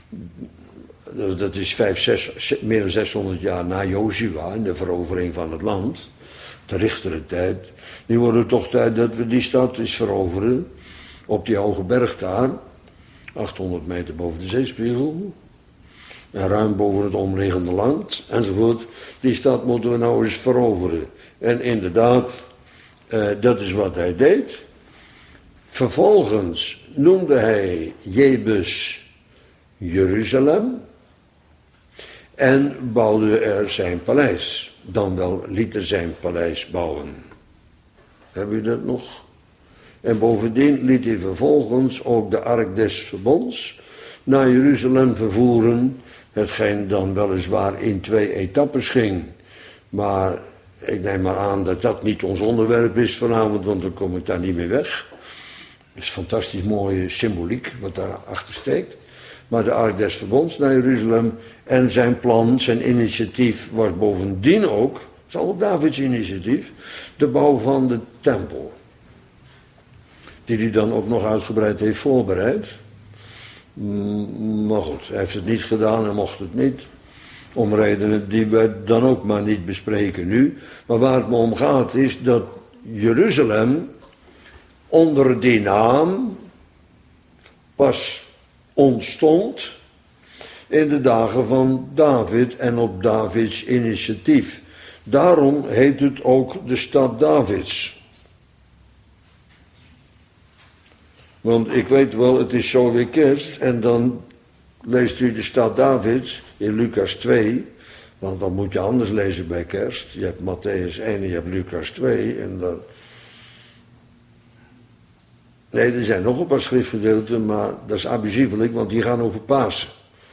Speaker 1: Dat is meer dan 600 jaar na Jozua in de verovering van het land. De richtere tijd. Nu wordt het toch tijd dat we die stad eens veroveren. Op die hoge berg daar. 800 meter boven de zeespiegel. En ruim boven het omliggende land. Enzovoort. Die stad moeten we nou eens veroveren. En inderdaad, dat is wat hij deed. Vervolgens noemde hij Jebus Jeruzalem. En bouwde er zijn paleis. Dan wel liet er zijn paleis bouwen. Heb u dat nog? En bovendien liet hij vervolgens ook de ark des verbonds naar Jeruzalem vervoeren. Hetgeen dan weliswaar in 2 etappes ging. Maar ik neem maar aan dat dat niet ons onderwerp is vanavond, want dan kom ik daar niet meer weg. Het is fantastisch mooie symboliek wat daarachter steekt. Maar de ark des verbonds naar Jeruzalem en zijn plan, zijn initiatief was bovendien ook, het is al Davids initiatief, de bouw van de tempel. Die hij dan ook nog uitgebreid heeft voorbereid. Maar goed, hij heeft het niet gedaan en mocht het niet. Om redenen die we dan ook maar niet bespreken nu. Maar waar het me om gaat is dat Jeruzalem onder die naam pas ontstond in de dagen van David en op Davids initiatief. Daarom heet het ook de stad Davids. Want ik weet wel, het is zo weer kerst en dan leest u de stad Davids in Lucas 2. Want wat moet je anders lezen bij kerst? Je hebt Matthäus 1 en je hebt Lucas 2 en dan... Nee, er zijn nog een paar schriftgedeelten, maar dat is abusievelijk, want die gaan over Pasen.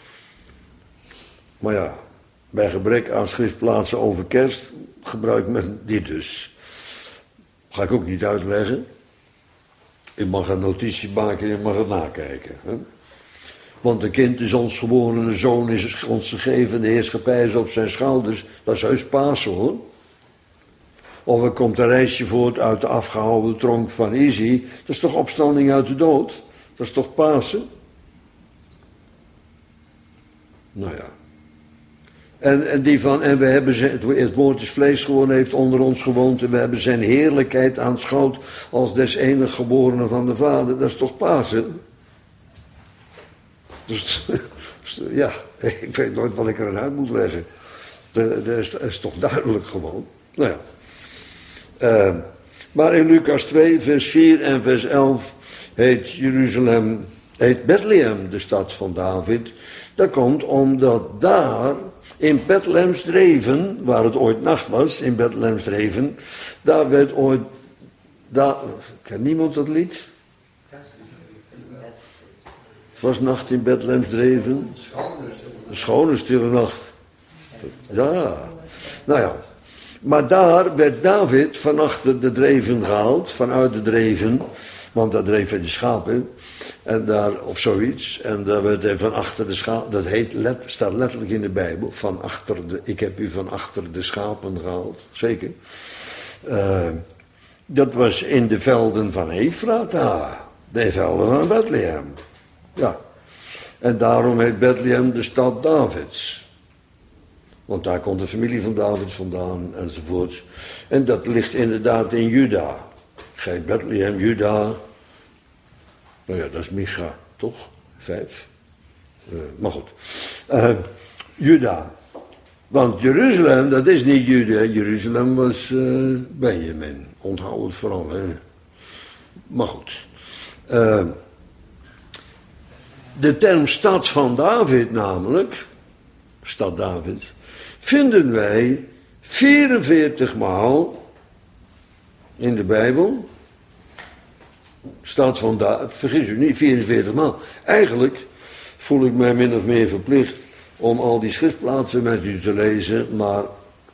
Speaker 1: Maar ja, bij gebrek aan schriftplaatsen over kerst gebruikt men die dus. Ga ik ook niet uitleggen. Je mag een notitie maken en je mag het nakijken. Hè? Want een kind is ons geboren, een zoon is ons gegeven, de heerschappij is op zijn schouders. Dat is heus Pasen hoor. Of er komt een reisje voort uit de afgehouden tronk van Izzy. Dat is toch opstanding uit de dood? Dat is toch Pasen? Nou ja. En we hebben het woord is vlees geworden, heeft onder ons gewoond. En we hebben zijn heerlijkheid aanschouwd als des enig geborene van de Vader. Dat is toch Pasen? Dus ja, ik weet nooit wat ik er aan uit moet leggen. Dat is toch duidelijk gewoon. Nou ja. Maar in Lucas 2, vers 4 en vers 11 heet Bethlehem de stad van David. Dat komt omdat daar in Bethlehemsdreven, waar het ooit nacht was, in Bethlehemsdreven, daar werd ooit, kent niemand dat lied? Het was nacht in Bethlehemsdreven. Een schone stille nacht. Ja, nou ja. Maar daar werd David van achter de dreven gehaald, vanuit de dreven, want daar dreven de schapen, en daar, of zoiets, en daar werd hij van achter de schapen, dat staat letterlijk in de Bijbel, ik heb u van achter de schapen gehaald, zeker. Dat was in de velden van Efrata, de velden van Bethlehem, ja. En daarom heet Bethlehem de stad Davids. Want daar komt de familie van David vandaan enzovoort. En dat ligt inderdaad in Juda. Gij Bethlehem, Juda. Nou ja, dat is Micha, toch? 5. Maar goed. Juda. Want Jeruzalem, dat is niet Juda. Jeruzalem was Benjamin. Onthoud het vooral, hè. Maar goed. De term stad van David namelijk, stad David, vinden wij 44 maal in de Bijbel. Stad van David, vergis u niet, 44 maal. Eigenlijk voel ik mij min of meer verplicht om al die schriftplaatsen met u te lezen, maar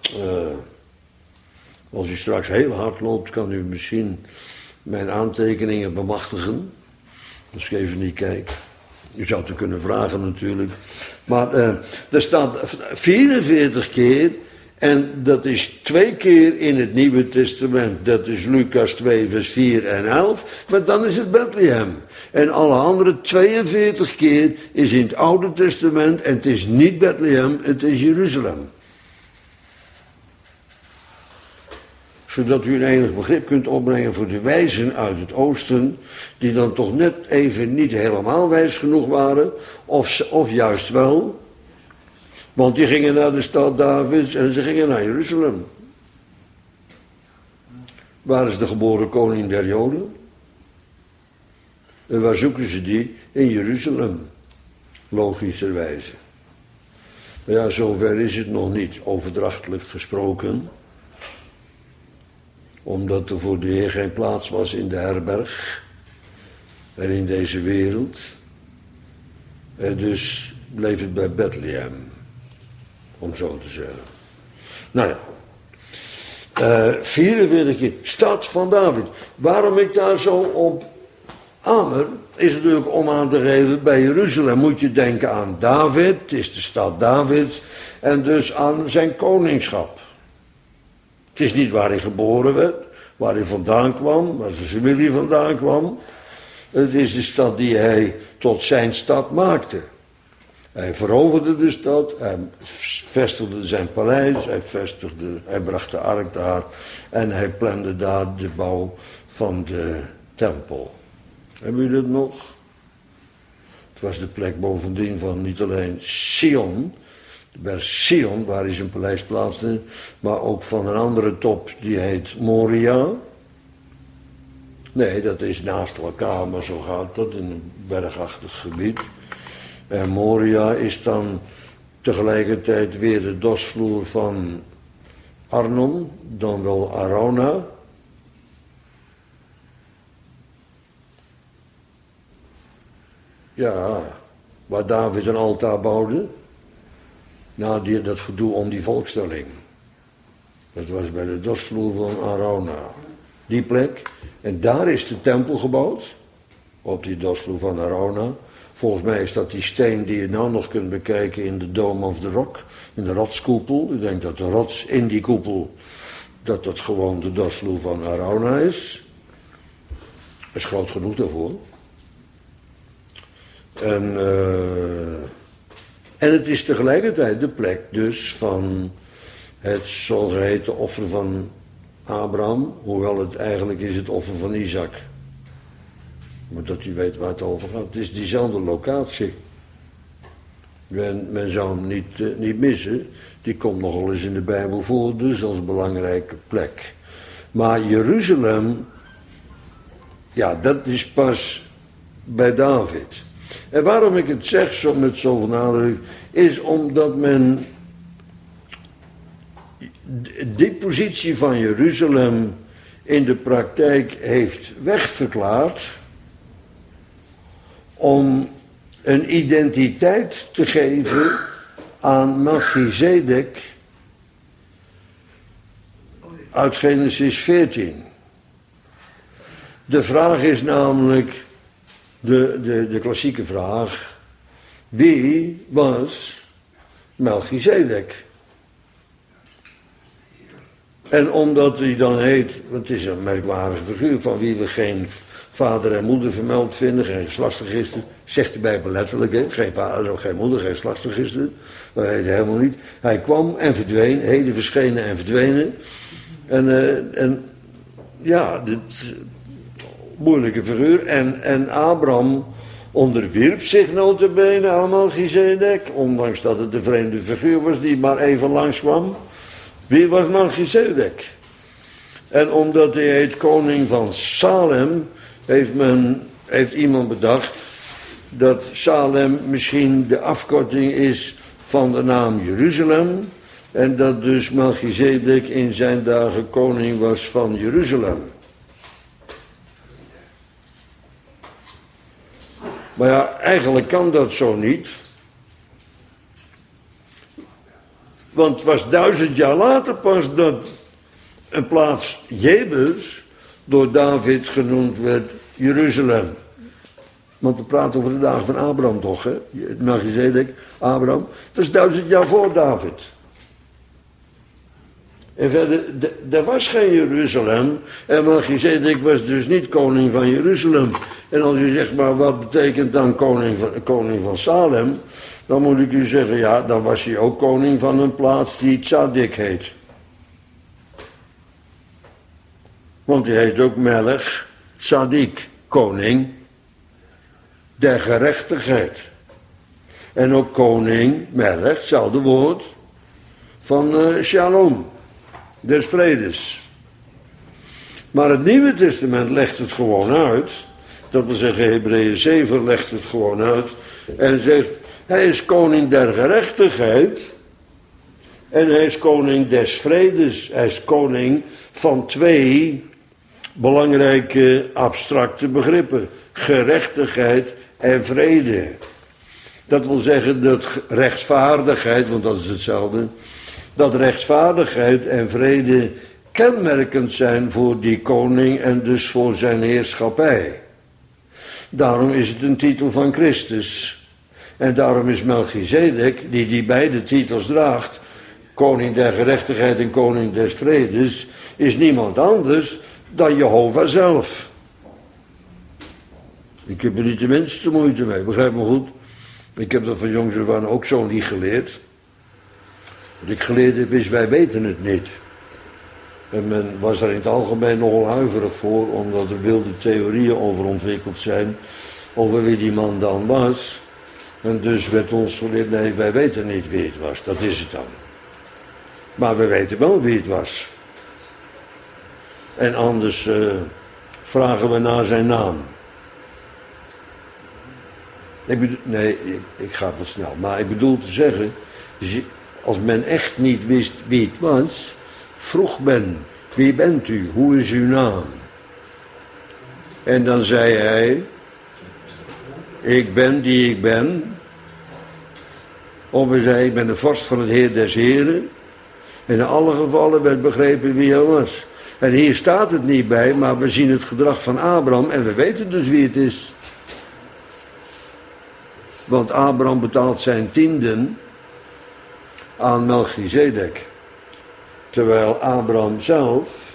Speaker 1: als u straks heel hard loopt, kan u misschien mijn aantekeningen bemachtigen. Als ik even niet kijk. U zou het kunnen vragen natuurlijk. Maar er staat 44 keer En dat is 2 keer in het Nieuwe Testament. Dat is Lucas 2 vers 4 en 11. Maar dan is het Bethlehem. En alle andere 42 keer is in het Oude Testament. En het is niet Bethlehem, het is Jeruzalem. Zodat u een enig begrip kunt opbrengen voor de wijzen uit het oosten. Die dan toch net even niet helemaal wijs genoeg waren. Of juist wel. Want die gingen naar de stad Davids en ze gingen naar Jeruzalem. Waar is de geboren koning der Joden? En waar zoeken ze die? In Jeruzalem. Logischerwijze. Maar ja, zover is het nog niet, overdrachtelijk gesproken. Omdat er voor de Heer geen plaats was in de herberg. En in deze wereld. En dus bleef het bij Bethlehem. Om zo te zeggen. Nou ja. 44 keer. Stad van David. Waarom ik daar zo op hamer, is natuurlijk om aan te geven, bij Jeruzalem moet je denken aan David. Het is de stad Davids. En dus aan zijn koningschap. Het is niet waar hij geboren werd. Waar hij vandaan kwam. Waar zijn familie vandaan kwam. Het is de stad die hij tot zijn stad maakte. Hij veroverde de stad, hij vestigde zijn paleis, hij bracht de ark daar en hij plande daar de bouw van de tempel. Hebben jullie dat nog? Het was de plek bovendien van niet alleen Sion, de berg Sion waar hij zijn paleis plaatste, maar ook van een andere top die heet Moria. Nee, dat is naast elkaar, maar zo gaat dat in een bergachtig gebied. En Moria is dan tegelijkertijd weer de dorsvloer van Arnon, dan wel Arona. Ja, waar David een altaar bouwde. Na dat gedoe om die volkstelling. Dat was bij de dorsvloer van Arona. Die plek. En daar is de tempel gebouwd. Op die dorsvloer van Arona. Volgens mij is dat die steen die je nou nog kunt bekijken in de Dome of the Rock. In de rotskoepel. Ik denk dat de rots in die koepel, dat gewoon de dorsvloer van Arauna is. Dat is groot genoeg daarvoor. En het is tegelijkertijd de plek dus van het zogeheten offer van Abraham. Hoewel het eigenlijk is het offer van Isaac. Maar dat u weet waar het over gaat. Het is diezelfde locatie. Men zou hem niet missen. Die komt nogal eens in de Bijbel voor, dus als een belangrijke plek. Maar Jeruzalem, ja, dat is pas bij David. En waarom ik het zeg zo met zoveel nadruk, is omdat men die positie van Jeruzalem in de praktijk heeft wegverklaard om een identiteit te geven aan Melchizedek uit Genesis 14. De vraag is namelijk de klassieke vraag: wie was Melchizedek? En omdat hij dan heet, want het is een merkwaardige figuur van wie we geen vader en moeder vermeld vinden, geen geslachtsregister, zegt de Bijbel letterlijk, hè? Geen vader, geen moeder, geen geslachtsregister, dat weet hij helemaal niet. Hij kwam en verdween, heden verschenen en verdwenen. En ja, dit moeilijke figuur. En Abraham onderwierp zich nota bene aan Melchizedek, ondanks dat het een vreemde figuur was die maar even langskwam. Wie was Melchizedek? En omdat hij heet koning van Salem, heeft iemand bedacht dat Salem misschien de afkorting is van de naam Jeruzalem. En dat dus Melchizedek in zijn dagen koning was van Jeruzalem. Maar ja, eigenlijk kan dat zo niet. Want het was 1000 jaar later pas dat een plaats Jebus door David genoemd werd Jeruzalem. Want we praten over de dagen van Abraham toch, hè? Melchizedek, Abraham. Dat is 1000 jaar voor David. En verder, er was geen Jeruzalem. En Melchizedek was dus niet koning van Jeruzalem. En als u zegt, maar wat betekent dan koning van Salem? Dan moet ik u zeggen, ja, dan was hij ook koning van een plaats die Tzadik heet. Want die heet ook Melech Tzadik, koning der gerechtigheid. En ook koning, Melech, hetzelfde woord, van Shalom, des vredes. Maar het Nieuwe Testament legt het gewoon uit. Dat wil zeggen, Hebreeën 7 legt het gewoon uit. En zegt, hij is koning der gerechtigheid. En hij is koning des vredes. Hij is koning van twee belangrijke abstracte begrippen. Gerechtigheid en vrede. Dat wil zeggen dat rechtvaardigheid, want dat is hetzelfde. Dat rechtvaardigheid en vrede kenmerkend zijn voor die koning en dus voor zijn heerschappij. Daarom is het een titel van Christus. En daarom is Melchizedek, die beide titels draagt, koning der gerechtigheid en koning des vredes, is niemand anders dan Jehovah zelf. Ik heb er niet de minste moeite mee, begrijp me goed. Ik heb dat van jongs af aan ook zo niet geleerd. Wat ik geleerd heb is, wij weten het niet. En men was er in het algemeen nogal huiverig voor, omdat er wilde theorieën over ontwikkeld zijn, over wie die man dan was. En dus werd ons geleerd, nee, wij weten niet wie het was, dat is het dan. Maar we weten wel wie het was. En anders vragen we naar zijn naam. Ik ga wat snel. Maar ik bedoel te zeggen, als men echt niet wist wie het was, vroeg men, wie bent u, hoe is uw naam? En dan zei hij, ik ben die ik ben. Of hij zei, ik ben de vorst van het Heer des Heren. En in alle gevallen werd begrepen wie hij was. En hier staat het niet bij, maar we zien het gedrag van Abraham en we weten dus wie het is. Want Abraham betaalt zijn tienden aan Melchizedek. Terwijl Abraham zelf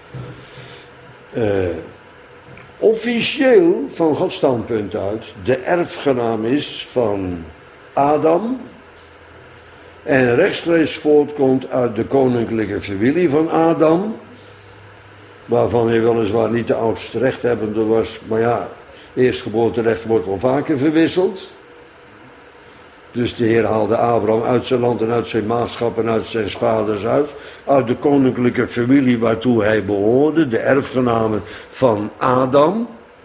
Speaker 1: officieel van Gods standpunt uit de erfgenaam is van Adam. En rechtstreeks voortkomt uit de koninklijke familie van Adam. Waarvan hij weliswaar niet de oudste rechthebbende was. Maar ja, eerstgeboorterecht wordt wel vaker verwisseld. Dus de Heer haalde Abraham uit zijn land en uit zijn maatschap en uit zijn vaders uit. Uit de koninklijke familie waartoe hij behoorde. De erfgenamen van Adam.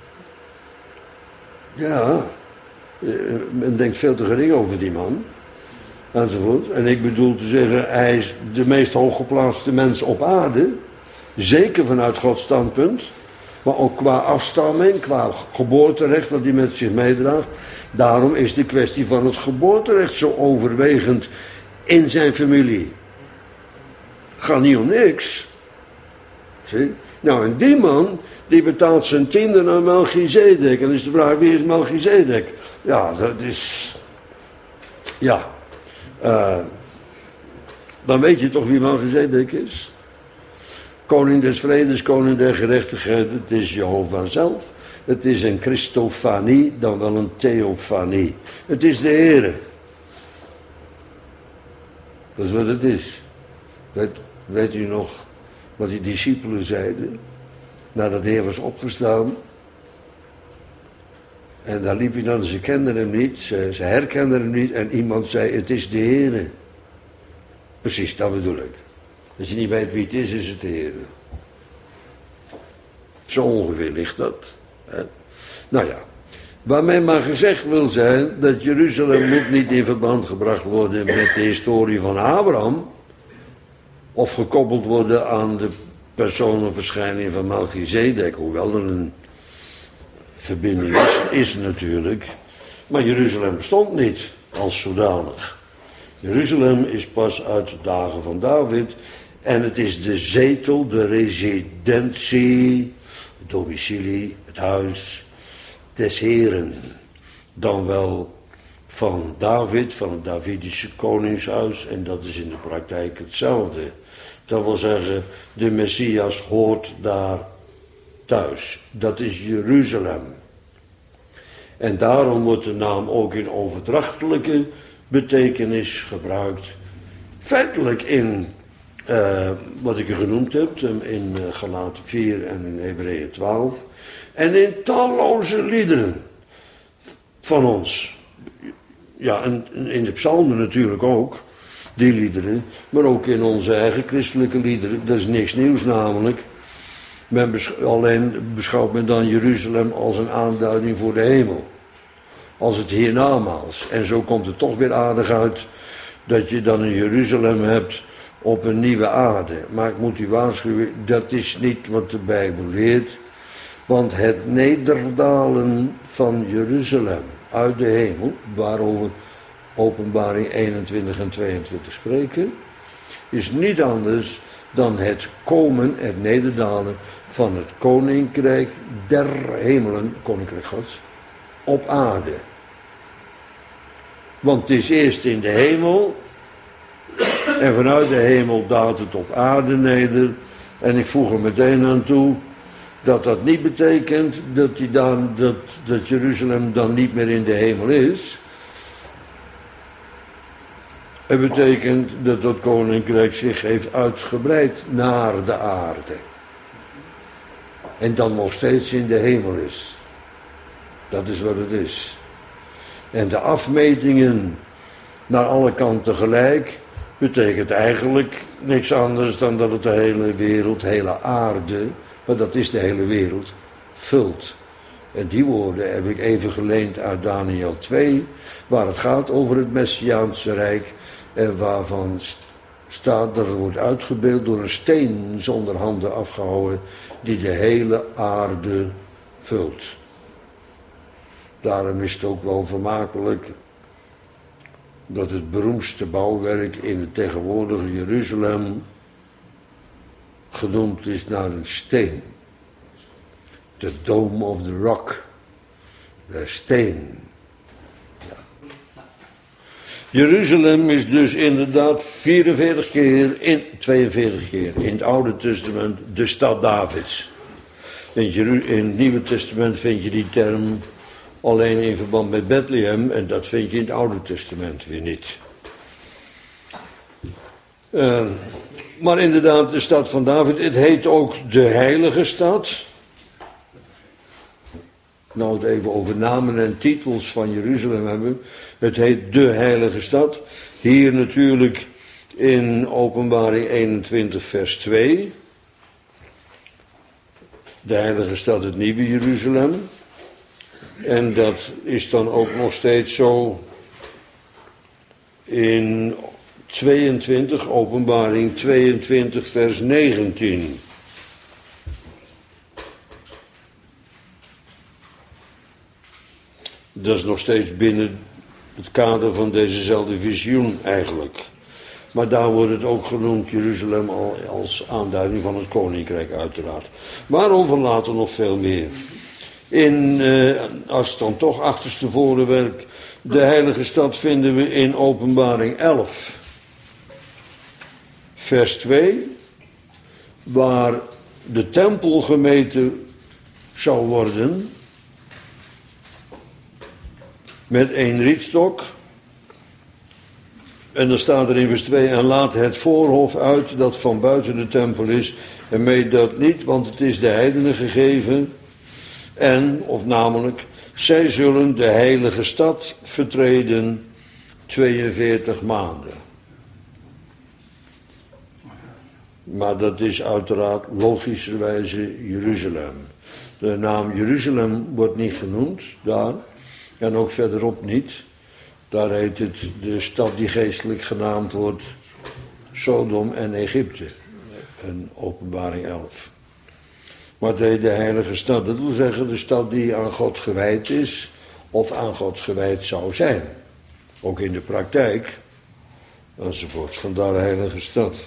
Speaker 1: Ja, men denkt veel te gering over die man. Enzovoort. En ik bedoel te zeggen, hij is de meest hooggeplaatste mens op aarde. Zeker vanuit Gods standpunt. Maar ook qua afstamming, qua geboorterecht dat hij met zich meedraagt. Daarom is de kwestie van het geboorterecht zo overwegend in zijn familie. Gaat niet om niks. Zie? Nou, en die man, die betaalt zijn tiende aan Melchizedek. En dan is de vraag, wie is Melchizedek? Ja, dat is... Ja. Dan weet je toch wie Melchizedek is? Koning des vredes, koning der gerechtigheid, het is Jehovah zelf. Het is een Christofanie, dan wel een Theofanie. Het is de Heere. Dat is wat het is. Weet u nog wat die discipelen zeiden? Nadat de Heer was opgestaan. En daar liep hij dan, ze kenden hem niet, ze herkenden hem niet. En iemand zei, het is de Heere. Precies, dat bedoel ik. Als je niet weet wie het is het de Heere. Zo ongeveer ligt dat. Hè? Nou ja, waarmee maar gezegd wil zijn dat Jeruzalem moet niet in verband gebracht worden met de historie van Abraham. Of gekoppeld worden aan de personenverschijning van Melchizedek. Hoewel er een verbinding is natuurlijk. Maar Jeruzalem bestond niet als zodanig. Jeruzalem is pas uit de dagen van David. En het is de zetel, de residentie, het domicilie, het huis des Heren. Dan wel van David, van het Davidische koningshuis. En dat is in de praktijk hetzelfde. Dat wil zeggen, de Messias hoort daar thuis. Dat is Jeruzalem. En daarom wordt de naam ook in overdrachtelijke betekenis gebruikt. Feitelijk in wat ik u genoemd heb, in Galaten 4 en in Hebreeën 12. En in talloze liederen van ons. Ja, en in de psalmen natuurlijk ook, die liederen. Maar ook in onze eigen christelijke liederen. Dat is niks nieuws namelijk. Alleen beschouwt men dan Jeruzalem als een aanduiding voor de hemel. Als het hiernamaals. En zo komt het toch weer aardig uit dat je dan een Jeruzalem hebt op een nieuwe aarde. Maar ik moet u waarschuwen, dat is niet wat de Bijbel leert. Want het nederdalen van Jeruzalem uit de hemel, waarover Openbaring 21 en 22 spreken, is niet anders dan het komen, het nederdalen van het koninkrijk der hemelen, koninkrijk Gods, op aarde. Want het is eerst in de hemel en vanuit de hemel daalt het op aarde neder. En ik voeg er meteen aan toe dat dat niet betekent dat Jeruzalem dan niet meer in de hemel is. Het betekent dat dat koninkrijk zich heeft uitgebreid naar de aarde. En dan nog steeds in de hemel is. Dat is wat het is. En de afmetingen naar alle kanten gelijk betekent eigenlijk niks anders dan dat het de hele wereld, hele aarde, maar dat is de hele wereld, vult. En die woorden heb ik even geleend uit Daniel 2, waar het gaat over het Messiaanse Rijk en waarvan staat dat het wordt uitgebeeld door een steen zonder handen afgehouden die de hele aarde vult. Daarom is het ook wel vermakelijk dat het beroemdste bouwwerk in het tegenwoordige Jeruzalem genoemd is naar een steen. The Dome of the Rock. De steen. Ja. Jeruzalem is dus inderdaad 42 keer, 42 keer in het Oude Testament de stad Davids. In het Nieuwe Testament vind je die term alleen in verband met Bethlehem en dat vind je in het Oude Testament weer niet. Maar inderdaad, de stad van David, het heet ook de heilige stad. Nou, het even over namen en titels van Jeruzalem hebben. Het heet de heilige stad. Hier natuurlijk in Openbaring 21 vers 2. De heilige stad, het nieuwe Jeruzalem. En dat is dan ook nog steeds zo in 22, Openbaring 22 vers 19. Dat is nog steeds binnen het kader van dezezelfde visioen eigenlijk. Maar daar wordt het ook genoemd, Jeruzalem, als aanduiding van het koninkrijk uiteraard. Maar over later nog veel meer. Als het dan toch achterstevoren werkt, de heilige stad vinden we in Openbaring 11, vers 2, waar de tempel gemeten zou worden met 1 rietstok. En dan staat er in vers 2, en laat het voorhof uit dat van buiten de tempel is, en meet dat niet, want het is de heidenen gegeven. En, of namelijk, zij zullen de heilige stad vertreden 42 maanden. Maar dat is uiteraard logischerwijze Jeruzalem. De naam Jeruzalem wordt niet genoemd daar, en ook verderop niet. Daar heet het de stad die geestelijk genaamd wordt Sodom en Egypte. In Openbaring 11. Maar het heet de heilige stad. Dat wil zeggen de stad die aan God gewijd is of aan God gewijd zou zijn. Ook in de praktijk. Enzovoorts. Vandaar de heilige stad.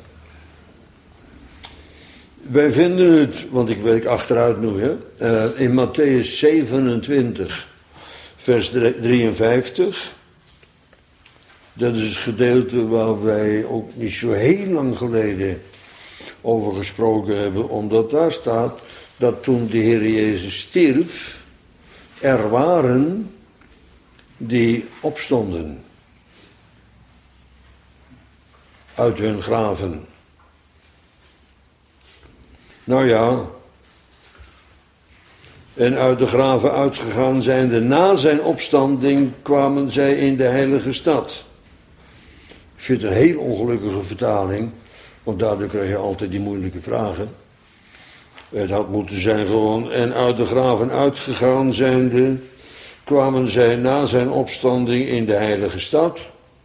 Speaker 1: Wij vinden het, want ik werk achteruit nu, in Mattheüs 27, vers 53. Dat is het gedeelte waar wij ook niet zo heel lang geleden over gesproken hebben, omdat daar staat dat toen de Heer Jezus stierf, er waren die opstonden uit hun graven. Nou ja, en uit de graven uitgegaan zijnde na zijn opstanding kwamen zij in de heilige stad. Ik vind het een heel ongelukkige vertaling, want daardoor krijg je altijd die moeilijke vragen. Het had moeten zijn gewoon, en uit de graven uitgegaan zijnde kwamen zij na zijn opstanding in de heilige stad.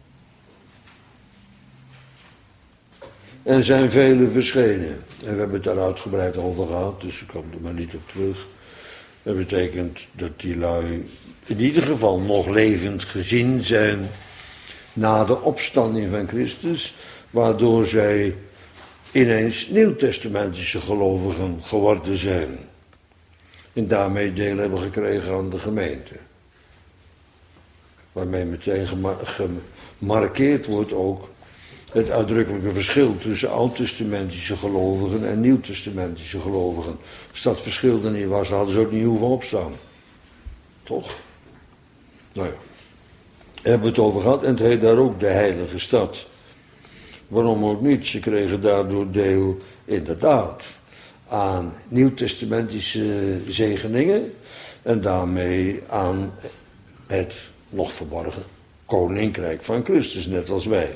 Speaker 1: En zijn velen verschenen. En we hebben het daar uitgebreid over gehad, dus ik kom er maar niet op terug. Dat betekent dat die lui in ieder geval nog levend gezien zijn na de opstanding van Christus, waardoor zij ineens nieuwtestamentische gelovigen geworden zijn. En daarmee deel hebben gekregen aan de gemeente. Waarmee meteen gemarkeerd wordt ook het uitdrukkelijke verschil tussen oud-testamentische gelovigen en nieuwtestamentische gelovigen. Als dat verschil er niet was, hadden ze ook niet hoeven opstaan. Toch? Nou ja. Hebben we het over gehad en het heet daar ook de heilige stad. Waarom ook niet? Ze kregen daardoor deel, inderdaad, aan nieuwtestamentische zegeningen en daarmee aan het nog verborgen koninkrijk van Christus, net als wij.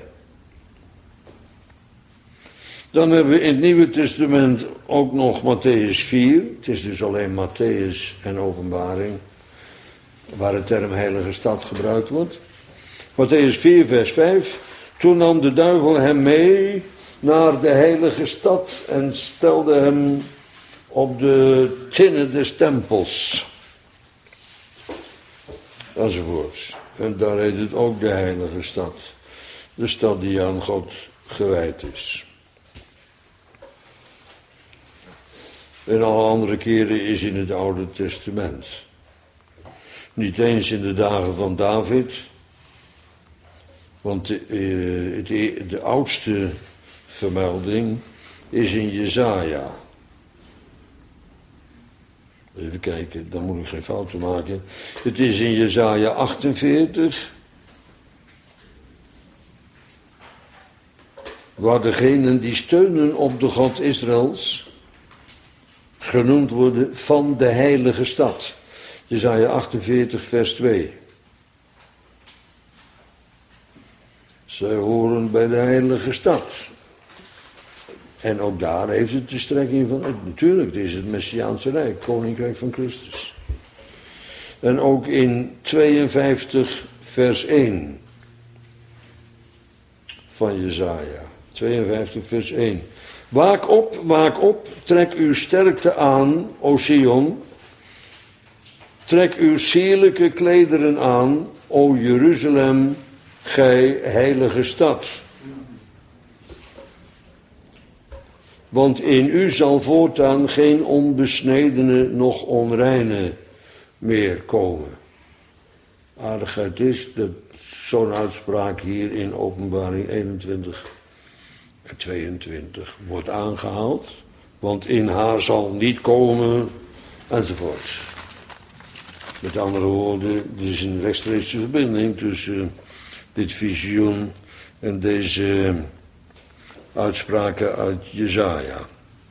Speaker 1: Dan hebben we in het Nieuwe Testament ook nog Mattheüs 4. Het is dus alleen Mattheüs en Openbaring waar de term heilige stad gebruikt wordt. Mattheüs 4 vers 5. Toen nam de duivel hem mee naar de heilige stad en stelde hem op de tinnen des tempels. Enzovoorts. En daar heet het ook de heilige stad. De stad die aan God gewijd is. En alle andere keren is in het Oude Testament. Niet eens in de dagen van David. Want de oudste vermelding is in Jesaja. Even kijken, dan moet ik geen fouten maken. Het is in Jesaja 48. Waar degenen die steunen op de God Israëls genoemd worden van de heilige stad. Jesaja 48 vers 2. Zij horen bij de heilige stad. En ook daar heeft het de strekking van, natuurlijk, het is het Messiaanse Rijk, Koninkrijk van Christus. En ook in 52 vers 1 van Jesaja. 52 vers 1. Waak op, trek uw sterkte aan, o Sion. Trek uw sierlijke klederen aan, o Jeruzalem, gij heilige stad. Want in u zal voortaan geen onbesnedene, noch onreine meer komen. Aardigheid is dat zo'n uitspraak hier in Openbaring 21 en 22 wordt aangehaald. Want in haar zal niet komen, enzovoorts. Met andere woorden, er is een rechtstreekse verbinding tussen dit visioen en deze uitspraken uit Jesaja.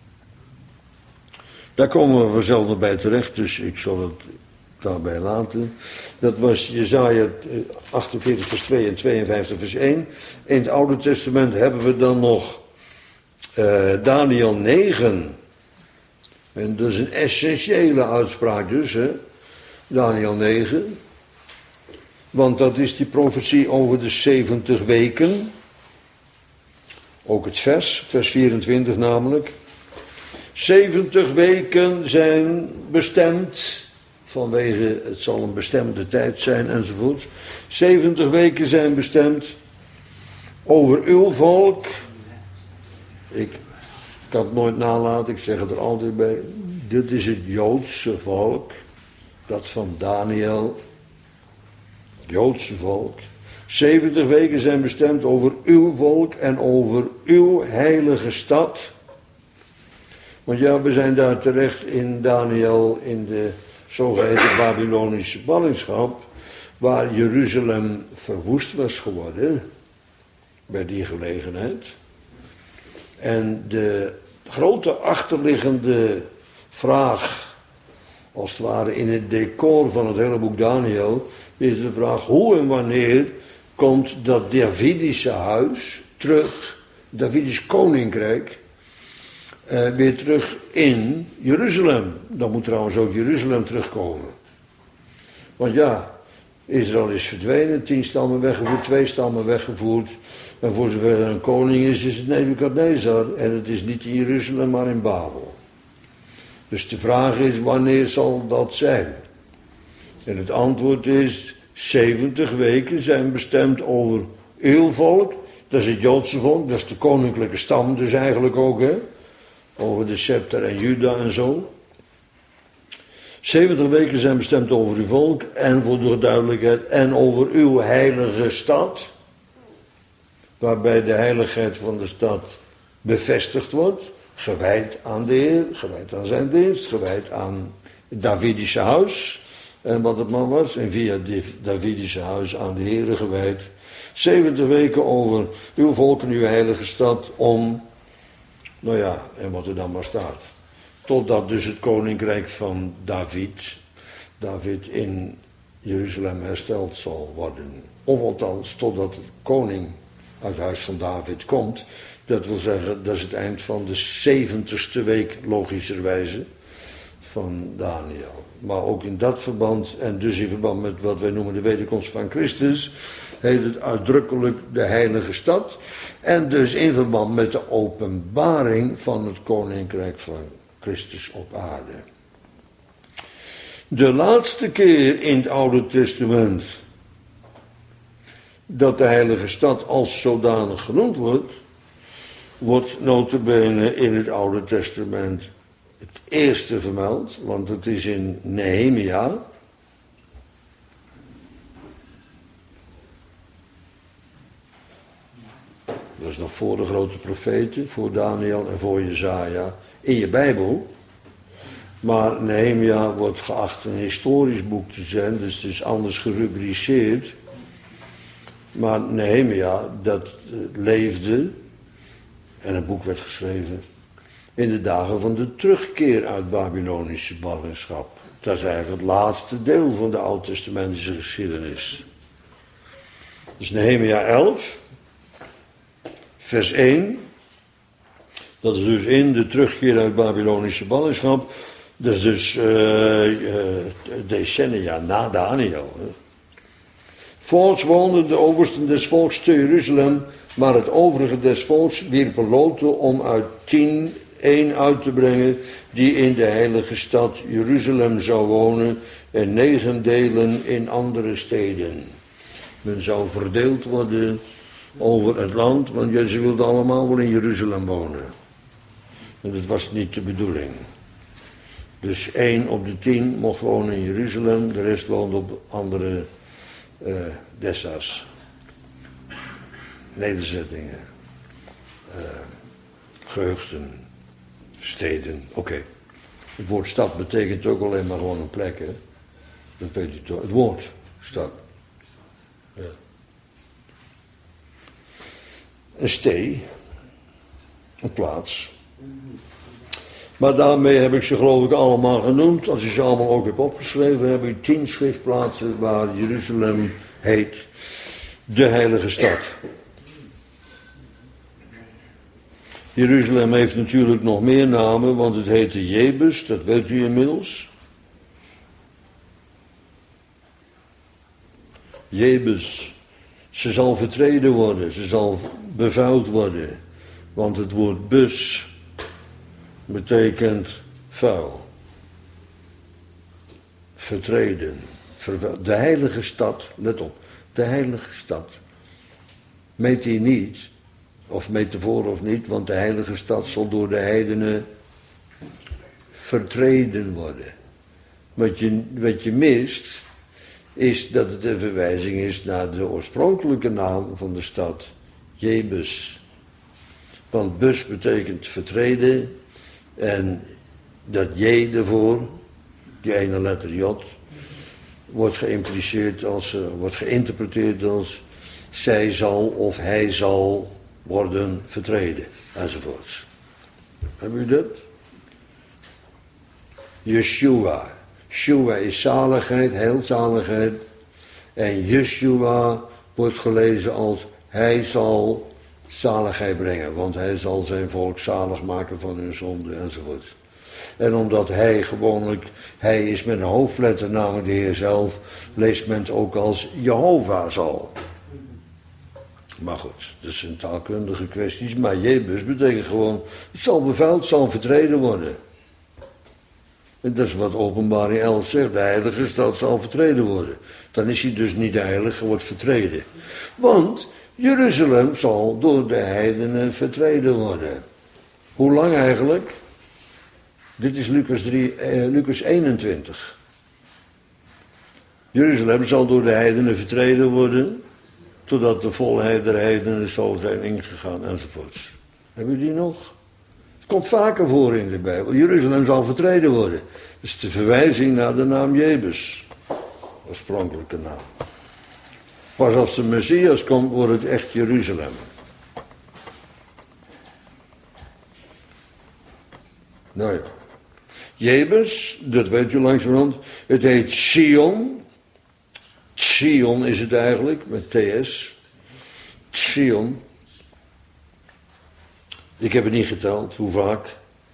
Speaker 1: Daar komen we vanzelf nog bij terecht, dus ik zal het daarbij laten. Dat was Jesaja 48 vers 2 en 52 vers 1. In het Oude Testament hebben we dan nog Daniel 9. En dat is een essentiële uitspraak dus, hè. Daniel 9. Want dat is die profetie over de 70 weken. Ook het vers 24 namelijk. 70 weken zijn bestemd, vanwege het zal een bestemde tijd zijn enzovoort. 70 weken zijn bestemd over uw volk. Ik kan het nooit nalaten, ik zeg het er altijd bij. Dit is het Joodse volk, dat van Daniel, het Joodse volk. 70 weken zijn bestemd over uw volk en over uw heilige stad. Want ja, we zijn daar terecht in Daniel in de zogeheten Babylonische ballingschap, waar Jeruzalem verwoest was geworden bij die gelegenheid. En de grote achterliggende vraag, als het ware in het decor van het hele boek Daniel, is de vraag: hoe en wanneer komt dat Davidische huis terug, Davidisch koninkrijk, weer terug in Jeruzalem? Dan moet trouwens ook Jeruzalem terugkomen. Want ja, Israël is verdwenen, 10 stammen weggevoerd, 2 stammen weggevoerd. En voor zover er een koning is het Nebukadnezar. En het is niet in Jeruzalem, maar in Babel. Dus de vraag is, wanneer zal dat zijn? En het antwoord is, 70 weken zijn bestemd over uw volk. Dat is het Joodse volk, dat is de koninklijke stam dus eigenlijk ook, hè. Over de scepter en Juda en zo. 70 weken zijn bestemd over uw volk en voor de duidelijkheid en over uw heilige stad. Waarbij de heiligheid van de stad bevestigd wordt. Gewijd aan de Heer, gewijd aan zijn dienst, gewijd aan het Davidische huis. En wat het maar was. En via het Davidische huis aan de Heer gewijd. 70 weken over uw volk en uw heilige stad om, nou ja, en wat er dan maar staat. Totdat dus het koninkrijk van David in Jeruzalem hersteld zal worden. Of althans, totdat de koning uit het huis van David komt. Dat wil zeggen, dat is het eind van de 70ste week, logischerwijze, van Daniel. Maar ook in dat verband, en dus in verband met wat wij noemen de wederkomst van Christus, heet het uitdrukkelijk de heilige stad. En dus in verband met de openbaring van het koninkrijk van Christus op aarde. De laatste keer in het Oude Testament dat de heilige stad als zodanig genoemd wordt nota bene in het Oude Testament het eerste vermeld, want het is in Nehemia. Dat is nog voor de grote profeten, voor Daniel en voor Jesaja, in je Bijbel. Maar Nehemia wordt geacht een historisch boek te zijn, dus het is anders gerubriceerd. Maar Nehemia, dat leefde, en een boek werd geschreven, in de dagen van de terugkeer uit Babylonische ballingschap. Dat is eigenlijk het laatste deel van de Oud-testamentische geschiedenis. Dus Nehemia 11, vers 1. Dat is dus in de terugkeer uit Babylonische ballingschap. Dat is dus decennia na Daniel. Hè. Voorts woonden de oversten des volks te Jeruzalem, maar het overige des volks wierpen loten om uit 10 één uit te brengen die in de heilige stad Jeruzalem zou wonen en 9 delen in andere steden. Men zou verdeeld worden over het land, want ze wilden allemaal wel in Jeruzalem wonen. En dat was niet de bedoeling. Dus 1 op de 10 mocht wonen in Jeruzalem, de rest woonde op andere dessa's, nederzettingen, gehuchten, steden. Oké. Het woord stad betekent ook alleen maar gewoon een plek, hè. Dat weet u toch. Het woord stad. Ja. Een stee, een plaats. Maar daarmee heb ik ze geloof ik allemaal genoemd. Als je ze allemaal ook hebt opgeschreven, heb ik 10 schriftplaatsen waar Jeruzalem heet de heilige stad. Jeruzalem heeft natuurlijk nog meer namen, want het heette Jebus, dat weet u inmiddels. Jebus, ze zal vertreden worden, ze zal bevuild worden, want het woord bus betekent vuil, vertreden, vervuild. De heilige stad, let op, de heilige stad, meet hier niet, of metafoor of niet, want de heilige stad zal door de heidenen vertreden worden. Wat je mist, is dat het een verwijzing is naar de oorspronkelijke naam van de stad, Jebus. Want bus betekent vertreden, En dat J ervoor, die ene letter J, wordt geïnterpreteerd als zij zal of hij zal worden vertreden, enzovoorts. Hebben u dat? Yeshua. Yeshua is zaligheid, heilzaligheid. En Yeshua wordt gelezen als hij zal zaligheid brengen, want hij zal zijn volk zalig maken van hun zonde, enzovoorts. En omdat hij is met een hoofdletter, namelijk de Heer zelf, leest men het ook als Jehovah zal. Maar goed, dat zijn taalkundige kwesties. Maar Jebus betekent gewoon, het zal bevuild, het zal vertreden worden. En dat is wat Openbaring 11 zegt, de heilige stad zal vertreden worden. Dan is hij dus niet heilig, hij wordt vertreden. Want Jeruzalem zal door de heidenen vertreden worden. Hoe lang eigenlijk? Dit is Lucas 21. Jeruzalem zal door de heidenen vertreden worden, totdat de volheid der heidenen zal zijn ingegaan, enzovoorts. Hebben jullie die nog? Het komt vaker voor in de Bijbel. Jeruzalem zal vertreden worden. Dat is de verwijzing naar de naam Jebus. Oorspronkelijke naam. Pas als de Messias komt, wordt het echt Jeruzalem. Nou ja. Jebus, dat weet u langzamerhand. Het heet Sion. Sion is het eigenlijk, met TS. Sion. Ik heb het niet geteld, hoe vaak.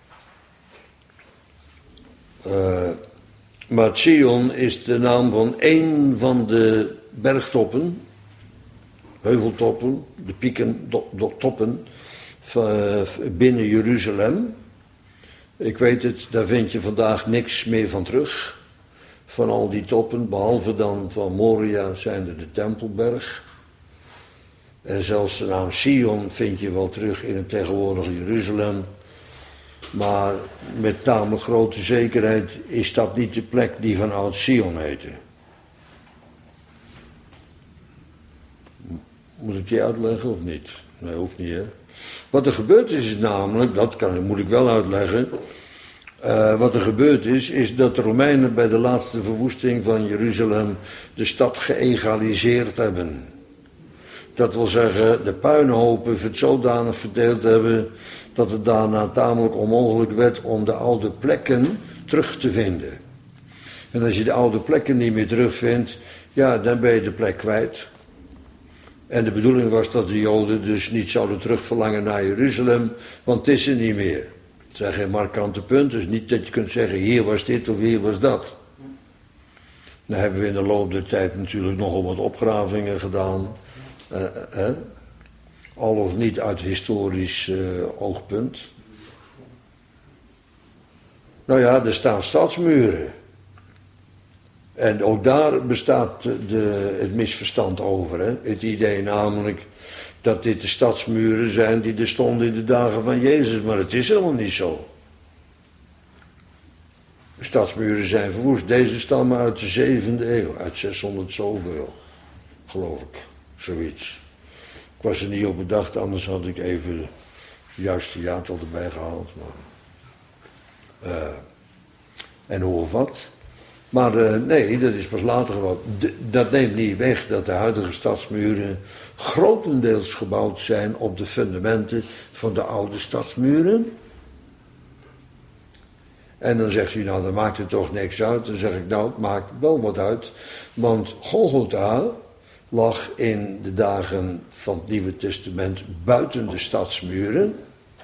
Speaker 1: Maar Sion is de naam van één van de bergtoppen, heuveltoppen, de pieken, toppen binnen Jeruzalem. Ik weet het, daar vind je vandaag niks meer van terug. Van al die toppen, behalve dan van Moria zijn er de Tempelberg. En zelfs de naam Sion vind je wel terug in het tegenwoordige Jeruzalem. Maar met tamelijk grote zekerheid is dat niet de plek die van oud Sion heette. Moet ik die uitleggen of niet? Nee, hoeft niet, hè. Wat er gebeurd is namelijk, moet ik wel uitleggen. Wat er gebeurd is dat de Romeinen bij de laatste verwoesting van Jeruzalem de stad geëgaliseerd hebben. Dat wil zeggen, de puinhopen zodanig verdeeld hebben dat het daarna tamelijk onmogelijk werd om de oude plekken terug te vinden. En als je de oude plekken niet meer terugvindt, ja, dan ben je de plek kwijt. En de bedoeling was dat de Joden dus niet zouden terugverlangen naar Jeruzalem, want het is er niet meer. Het zijn geen markante punten, dus niet dat je kunt zeggen, hier was dit of hier was dat. Dan hebben we in de loop der tijd natuurlijk nogal wat opgravingen gedaan. Al of niet uit historisch oogpunt. Nou ja, er staan stadsmuren. En ook daar bestaat het misverstand over. Hè? Het idee namelijk dat dit de stadsmuren zijn die er stonden in de dagen van Jezus. Maar het is helemaal niet zo. De stadsmuren zijn verwoest. Deze stammen uit de 7e eeuw. Uit 600 zoveel. Geloof ik. Zoiets. Ik was er niet op bedacht, anders had ik even het juiste jaartal erbij gehaald. En hoe of wat. Maar nee, dat is pas later geworden. Dat neemt niet weg dat de huidige stadsmuren grotendeels gebouwd zijn op de fundamenten van de oude stadsmuren. En dan zegt u, nou, dan maakt het toch niks uit. Dan zeg ik, nou, het maakt wel wat uit. Want Golgotha lag in de dagen van het Nieuwe Testament buiten de stadsmuren.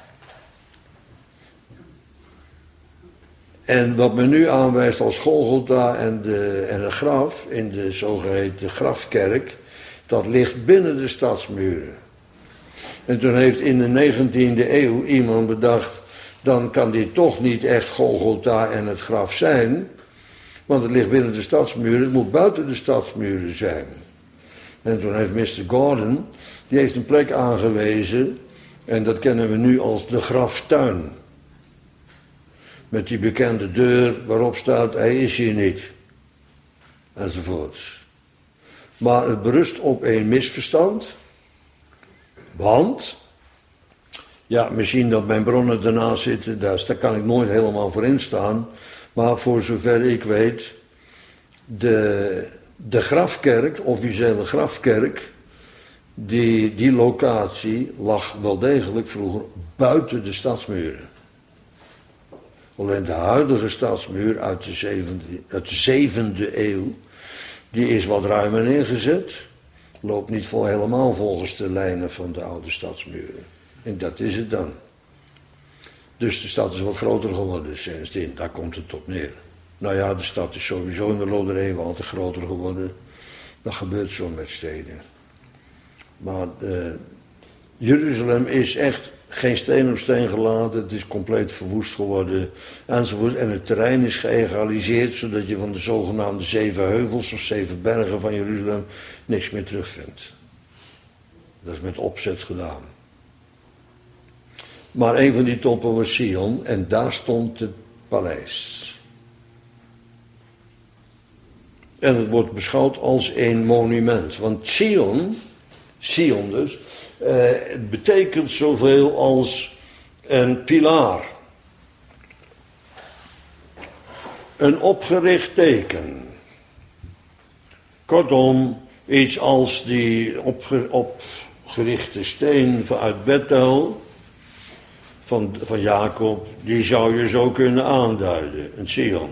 Speaker 1: En wat men nu aanwijst als Golgotha en het graf, in de zogeheten grafkerk, dat ligt binnen de stadsmuren. En toen heeft in de 19e eeuw iemand bedacht, dan kan dit toch niet echt Golgotha en het graf zijn, want het ligt binnen de stadsmuren, het moet buiten de stadsmuren zijn. En toen heeft Mr. Gordon, die heeft een plek aangewezen, en dat kennen we nu als de graftuin. Met die bekende deur waarop staat, hij is hier niet. Enzovoorts. Maar het berust op een misverstand. Want Ja, misschien dat mijn bronnen ernaast zitten, daar kan ik nooit helemaal voor instaan. Maar voor zover ik weet, de grafkerk, de officiële grafkerk, die locatie lag wel degelijk vroeger buiten de stadsmuren. Alleen de huidige stadsmuur uit de 7e eeuw, die is wat ruimer neergezet. Loopt niet helemaal volgens de lijnen van de oude stadsmuren. En dat is het dan. Dus de stad is wat groter geworden sindsdien, daar komt het op neer. Nou ja, de stad is sowieso in de loop der eeuwen altijd groter geworden. Dat gebeurt zo met steden. Maar Jeruzalem is echt geen steen op steen gelaten, het is compleet verwoest geworden enzovoort. En het terrein is geëgaliseerd, zodat je van de zogenaamde 7 heuvels of 7 bergen van Jeruzalem niks meer terugvindt. Dat is met opzet gedaan. Maar een van die toppen was Sion en daar stond het paleis. En het wordt beschouwd als een monument. Want Sion dus, het betekent zoveel als een pilaar. Een opgericht teken. Kortom, iets als die opgerichte steen uit Bethel van Jacob, die zou je zo kunnen aanduiden, een Sion.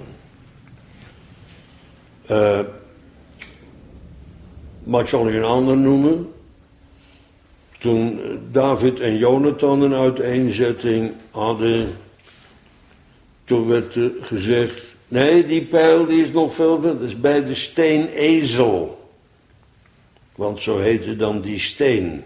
Speaker 1: Maar ik zal u een ander noemen. Toen David en Jonathan een uiteenzetting hadden, toen werd er gezegd, nee, die pijl die is nog veel verder, dat is bij de steenezel. Want zo heette dan die steen.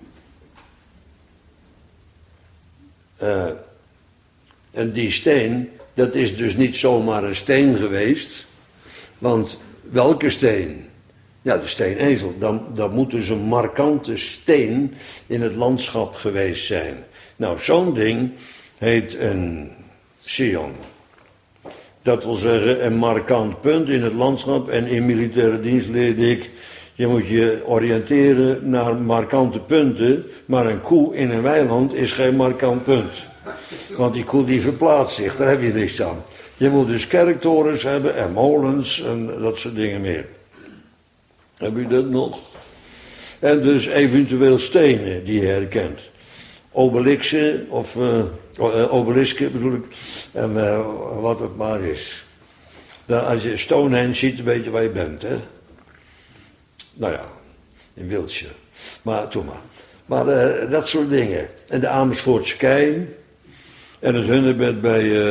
Speaker 1: En die steen, dat is dus niet zomaar een steen geweest. Want welke steen? Ja, de steenezel. Dan moet dus een markante steen in het landschap geweest zijn. Nou, zo'n ding heet een Sion. Dat wil zeggen een markant punt in het landschap. En in militaire dienst leerde ik, je moet je oriënteren naar markante punten. Maar een koe in een weiland is geen markant punt. Want die koe die verplaatst zich, daar heb je niks aan. Je moet dus kerktorens hebben en molens en dat soort dingen meer. Heb u dat nog? En dus eventueel stenen die je herkent. Obelixen, of obelisken bedoel ik, en wat het maar is. Dan, als je Stonehenge ziet, weet je waar je bent, hè? Nou ja, in Wiltshire. Maar, toen maar. Maar dat soort dingen. En de Amersfoortse kei. En het hunebed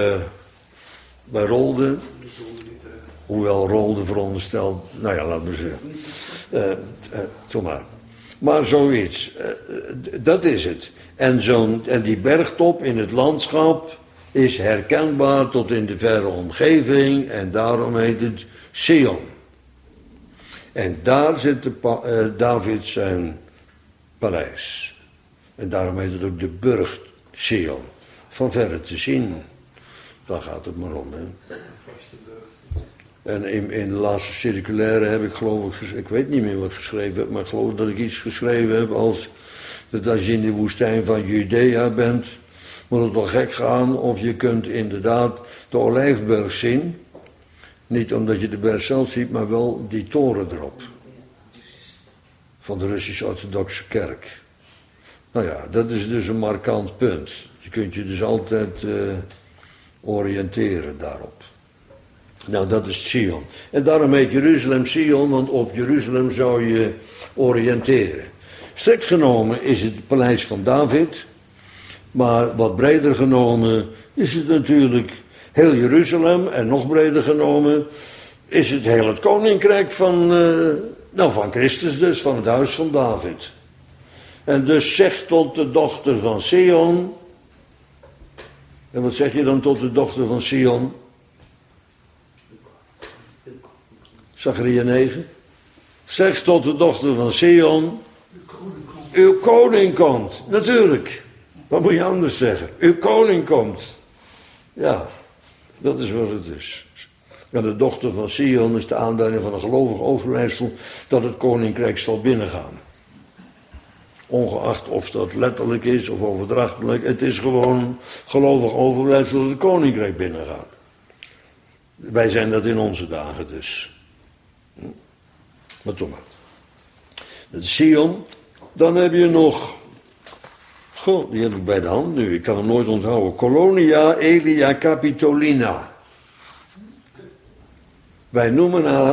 Speaker 1: bij Rolde. Hoewel Rolde veronderstelt, nou ja, laten we zeggen. Toen maar. Maar zoiets. Dat is het. En die bergtop in het landschap is herkenbaar tot in de verre omgeving. En daarom heet het Sion. En daar zit David zijn paleis. En daarom heet het ook de burcht Sion. Van verre te zien. Daar gaat het maar om. Hè. En in de laatste circulaire heb ik geloof ik weet niet meer wat ik geschreven heb, maar ik geloof dat ik iets geschreven heb als dat als je in de woestijn van Judea bent, moet het wel gek gaan of je kunt inderdaad de Olijfberg zien. Niet omdat je de berg zelf ziet, maar wel die toren erop. Van de Russisch-Orthodoxe Kerk. Nou ja, dat is dus een markant punt. Je kunt je dus altijd oriënteren daarop. Nou, dat is Sion. En daarom heet Jeruzalem Sion, want op Jeruzalem zou je oriënteren. Strikt genomen is het paleis van David, maar wat breder genomen is het natuurlijk heel Jeruzalem en nog breder genomen is het heel het koninkrijk van Christus dus, van het huis van David. En dus zeg tot de dochter van Sion. En wat zeg je dan tot de dochter van Sion? Zacharia 9. Zeg tot de dochter van Sion. Uw koning komt. Natuurlijk. Wat moet je anders zeggen? Uw koning komt. Ja, dat is wat het is. En de dochter van Sion is de aanduiding van een gelovig overblijfsel dat het koninkrijk zal binnengaan. ongeacht of dat letterlijk is of overdrachtelijk. Het is gewoon gelovig overblijfsel dat het koninkrijk binnengaat. Wij zijn dat in onze dagen dus. Maar toch maar. Dat is Sion. Dan heb je nog... Goh, die heb ik bij de hand nu. Ik kan hem nooit onthouden. Colonia Aelia Capitolina. Wij noemen haar...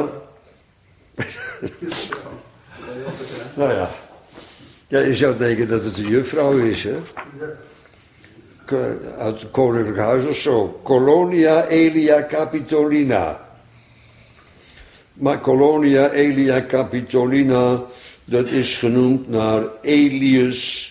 Speaker 1: Nou ja. Ja, je zou denken dat het een juffrouw is, hè? Uit het koninklijk huis of zo. Colonia Aelia Capitolina. Maar Colonia Aelia Capitolina, dat is genoemd naar Aelius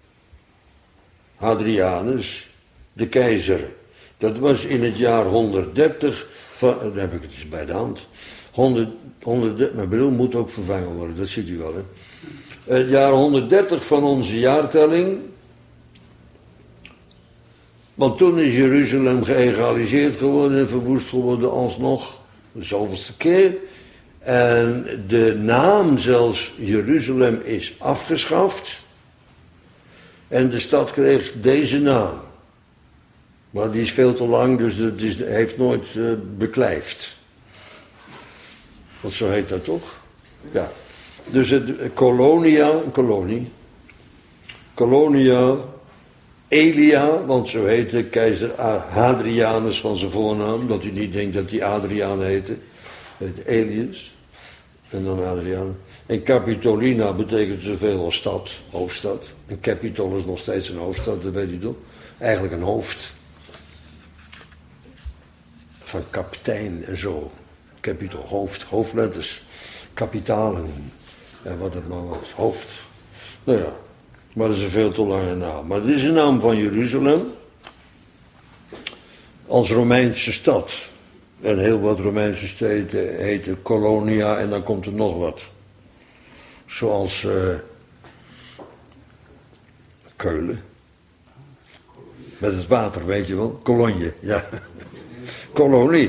Speaker 1: Hadrianus, de keizer. Dat was in het jaar 130 van... Dan heb ik het eens bij de hand. 130, mijn bril moet ook vervangen worden, dat ziet u wel, hè. Het jaar 130 van onze jaartelling. Want toen is Jeruzalem geëgaliseerd geworden en verwoest geworden alsnog. De zoveelste keer. En de naam zelfs Jeruzalem is afgeschaft. En de stad kreeg deze naam. Maar die is veel te lang, dus het heeft nooit beklijfd. Want zo heet dat toch? Ja. Dus het Colonia Aelia, want zo heette keizer Hadrianus van zijn voornaam, dat u niet denkt dat hij Adriaan heette. Het Aelius. En dan Hadrianus. En Capitolina betekent zoveel als stad, hoofdstad. En Capitol is nog steeds een hoofdstad, dat weet u toch? Eigenlijk een hoofd. Van kapitein en zo. Capitol, hoofdletters. Kapitalen. Ja, wat het maar was. Hoofd. Nou ja. Maar dat is een veel te lange naam. Maar dit is een naam van Jeruzalem. Als Romeinse stad. En heel wat Romeinse steden heten Colonia en dan komt er nog wat. Zoals Keulen. Met het water, weet je wel. Cologne, ja. Colonia.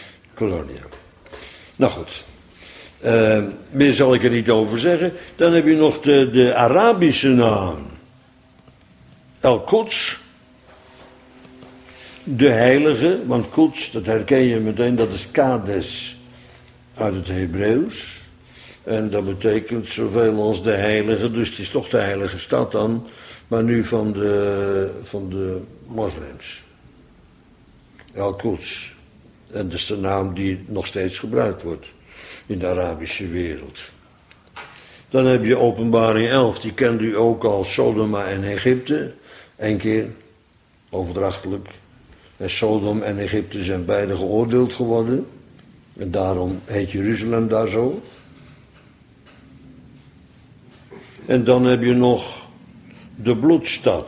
Speaker 1: Nou goed. Meer zal ik er niet over zeggen. Dan heb je nog de Arabische naam. El-Quds. De heilige, want Quds, dat herken je meteen, dat is Kades uit het Hebreeuws. En dat betekent zoveel als de heilige, dus het is toch de heilige stad dan, maar nu van de moslims. El-Quds. En dat is de naam die nog steeds gebruikt wordt in de Arabische wereld. Dan heb je Openbaring 11, die kent u ook al, Sodoma en Egypte. Eén keer, overdrachtelijk. En Sodom en Egypte zijn beide geoordeeld geworden. En daarom heet Jeruzalem daar zo. En dan heb je nog de bloedstad.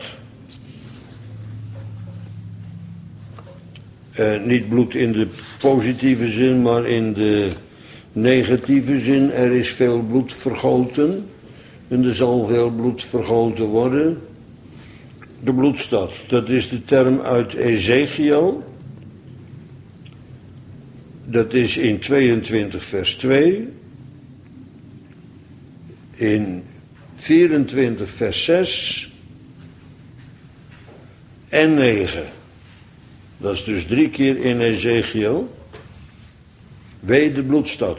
Speaker 1: Niet bloed in de positieve zin, maar in de negatieve zin. Er is veel bloed vergoten. En er zal veel bloed vergoten worden. De bloedstad, dat is de term uit Ezekiel. Dat is in 22 vers 2. In 24 vers 6. En 9. Dat is dus 3 keer in Ezekiel. Wee de bloedstad.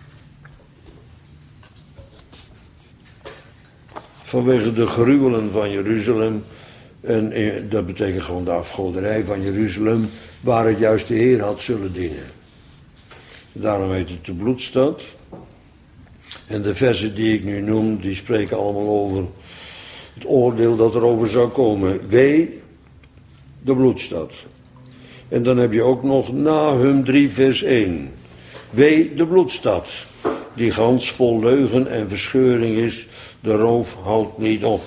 Speaker 1: Vanwege de gruwelen van Jeruzalem. En dat betekent gewoon de afgoderij van Jeruzalem, waar het juist de Heer had zullen dienen. Daarom heet het de bloedstad. En de versen die ik nu noem, die spreken allemaal over het oordeel dat er over zou komen. Wee de bloedstad. En dan heb je ook nog Nahum 3 vers 1. Wee de bloedstad, die gans vol leugen en verscheuring is, de roof houdt niet op.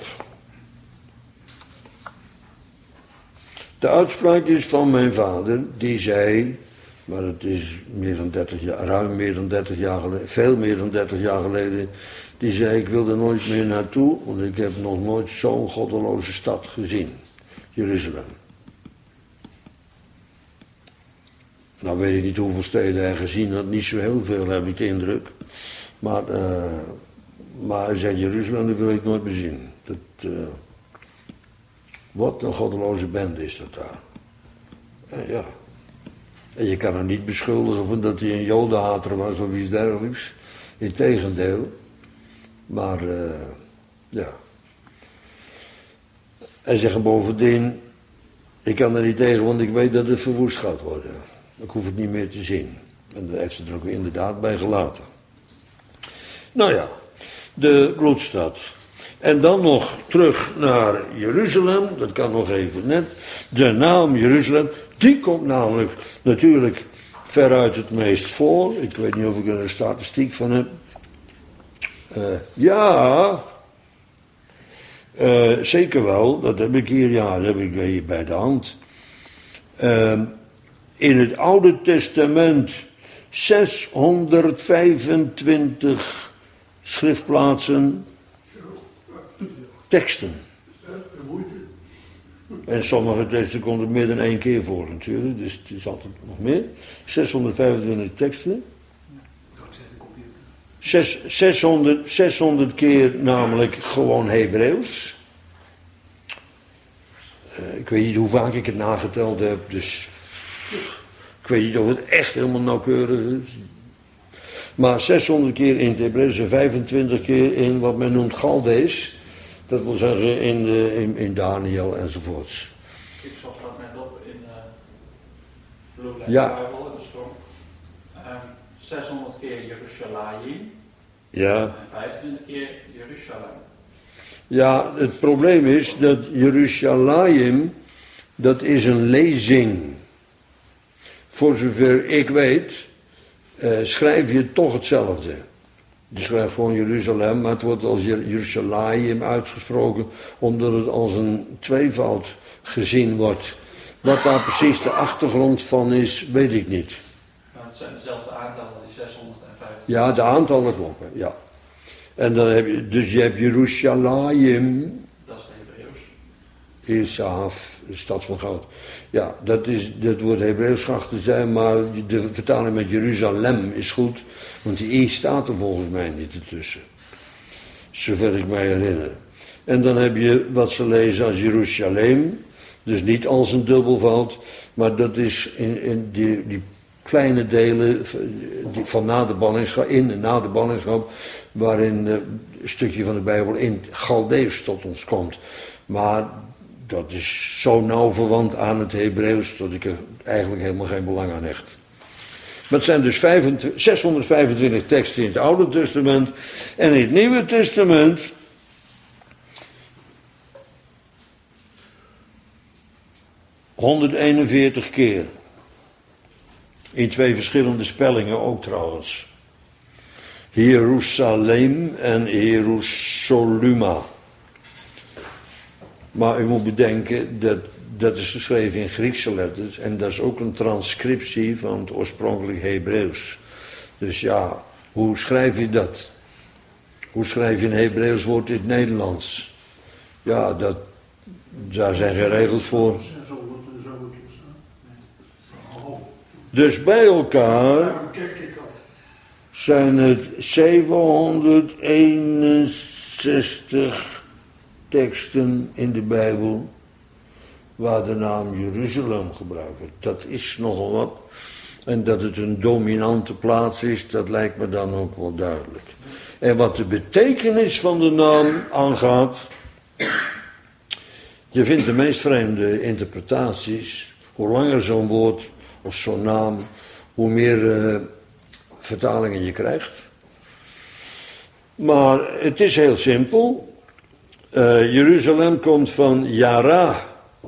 Speaker 1: De uitspraak is van mijn vader, die zei, maar het is meer dan 30 jaar, ruim meer dan 30 jaar geleden, veel meer dan 30 jaar geleden, die zei, ik wil er nooit meer naartoe, want ik heb nog nooit zo'n goddeloze stad gezien, Jeruzalem. Nou weet ik niet hoeveel steden hij gezien had, niet zo heel veel heb ik de indruk, maar Maar hij zei, Jeruzalem, dat wil ik nooit meer zien. Wat een goddeloze bende is dat daar. Ja. En je kan hem niet beschuldigen van dat hij een jodenhater was of iets dergelijks. Integendeel. Maar, ja. Hij zegt bovendien, ik kan er niet tegen, want ik weet dat het verwoest gaat worden. Ik hoef het niet meer te zien. En daar heeft ze er ook inderdaad bij gelaten. Nou ja, de bloedstad. En dan nog terug naar Jeruzalem, dat kan nog even net. De naam Jeruzalem, die komt namelijk natuurlijk veruit het meest voor. Ik weet niet of ik er een statistiek van heb. Zeker wel, dat heb ik hier, dat heb ik hier bij de hand. In het Oude Testament 625 schriftplaatsen, teksten. En sommige teksten komen er meer dan 1 keer voor natuurlijk, dus het is altijd nog meer. 625 teksten. 600 keer namelijk gewoon Hebreeuws. Ik weet niet hoe vaak ik het nageteld heb, dus ik weet niet of het echt helemaal nauwkeurig is. Maar 600 keer in het Hebreeuws en 25 keer in wat men noemt Galdees. Dat wil zeggen in Daniel enzovoorts.
Speaker 2: Ik zag dat net op in de Blue
Speaker 1: Ja.
Speaker 2: Bible, en er stond 600 keer Jeruzalem.
Speaker 1: Ja.
Speaker 2: En 25 keer Jeruzalem.
Speaker 1: Ja, het probleem is dat Jeruzalem, dat is een lezing. Voor zover ik weet, schrijf je toch hetzelfde. Je schrijft gewoon Jeruzalem, maar het wordt als Jeruzalem uitgesproken, omdat het als een tweevoud gezien wordt. Wat daar precies de achtergrond van is, weet ik niet.
Speaker 2: Nou, het zijn dezelfde aantallen, die 650.
Speaker 1: Ja, de aantallen kloppen, ja. En dan heb je, dus je hebt Jeruzalem,
Speaker 2: Dat is het Hebreeuws.
Speaker 1: Isaf, de stad van goud. Ja, dat wordt Hebreeuwsachtig zijn, maar de vertaling met Jeruzalem is goed, want die I staat er volgens mij niet ertussen. Zover ik mij herinner. En dan heb je wat ze lezen als Jeruzalem, dus niet als een dubbelvoud, maar dat is in die kleine delen die van na de ballingschap, in en na de ballingschap, waarin een stukje van de Bijbel in Galdees tot ons komt. Maar dat is zo nauw verwant aan het Hebreeuws dat ik er eigenlijk helemaal geen belang aan hecht. Maar het zijn dus 625 teksten in het Oude Testament en in het Nieuwe Testament 141 keer. In 2 verschillende spellingen ook trouwens. Jeruzalem en Jerusalema. Maar u moet bedenken, dat is geschreven in Griekse letters. En dat is ook een transcriptie van het oorspronkelijk Hebreeuws. Dus ja, hoe schrijf je dat? Hoe schrijf je een Hebreeuws woord in het Nederlands? Ja, daar zijn geen regels voor. Dus bij elkaar zijn het 761 teksten in de Bijbel waar de naam Jeruzalem gebruikt wordt. Dat is nogal wat. En dat het een dominante plaats is, dat lijkt me dan ook wel duidelijk. En wat de betekenis van de naam aangaat, je vindt de meest vreemde interpretaties. Hoe langer zo'n woord of zo'n naam, hoe meer vertalingen je krijgt. Maar het is heel simpel. Jeruzalem komt van Yara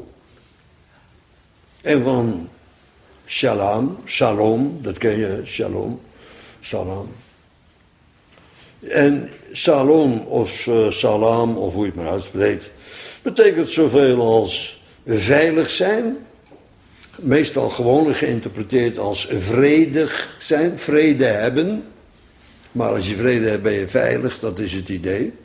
Speaker 1: en van Shalom, dat ken je, Salam. En Salom of Salam, of hoe je het maar uitspreekt, betekent zoveel als veilig zijn. Meestal gewoon geïnterpreteerd als vredig zijn, vrede hebben. Maar als je vrede hebt ben je veilig, dat is het idee.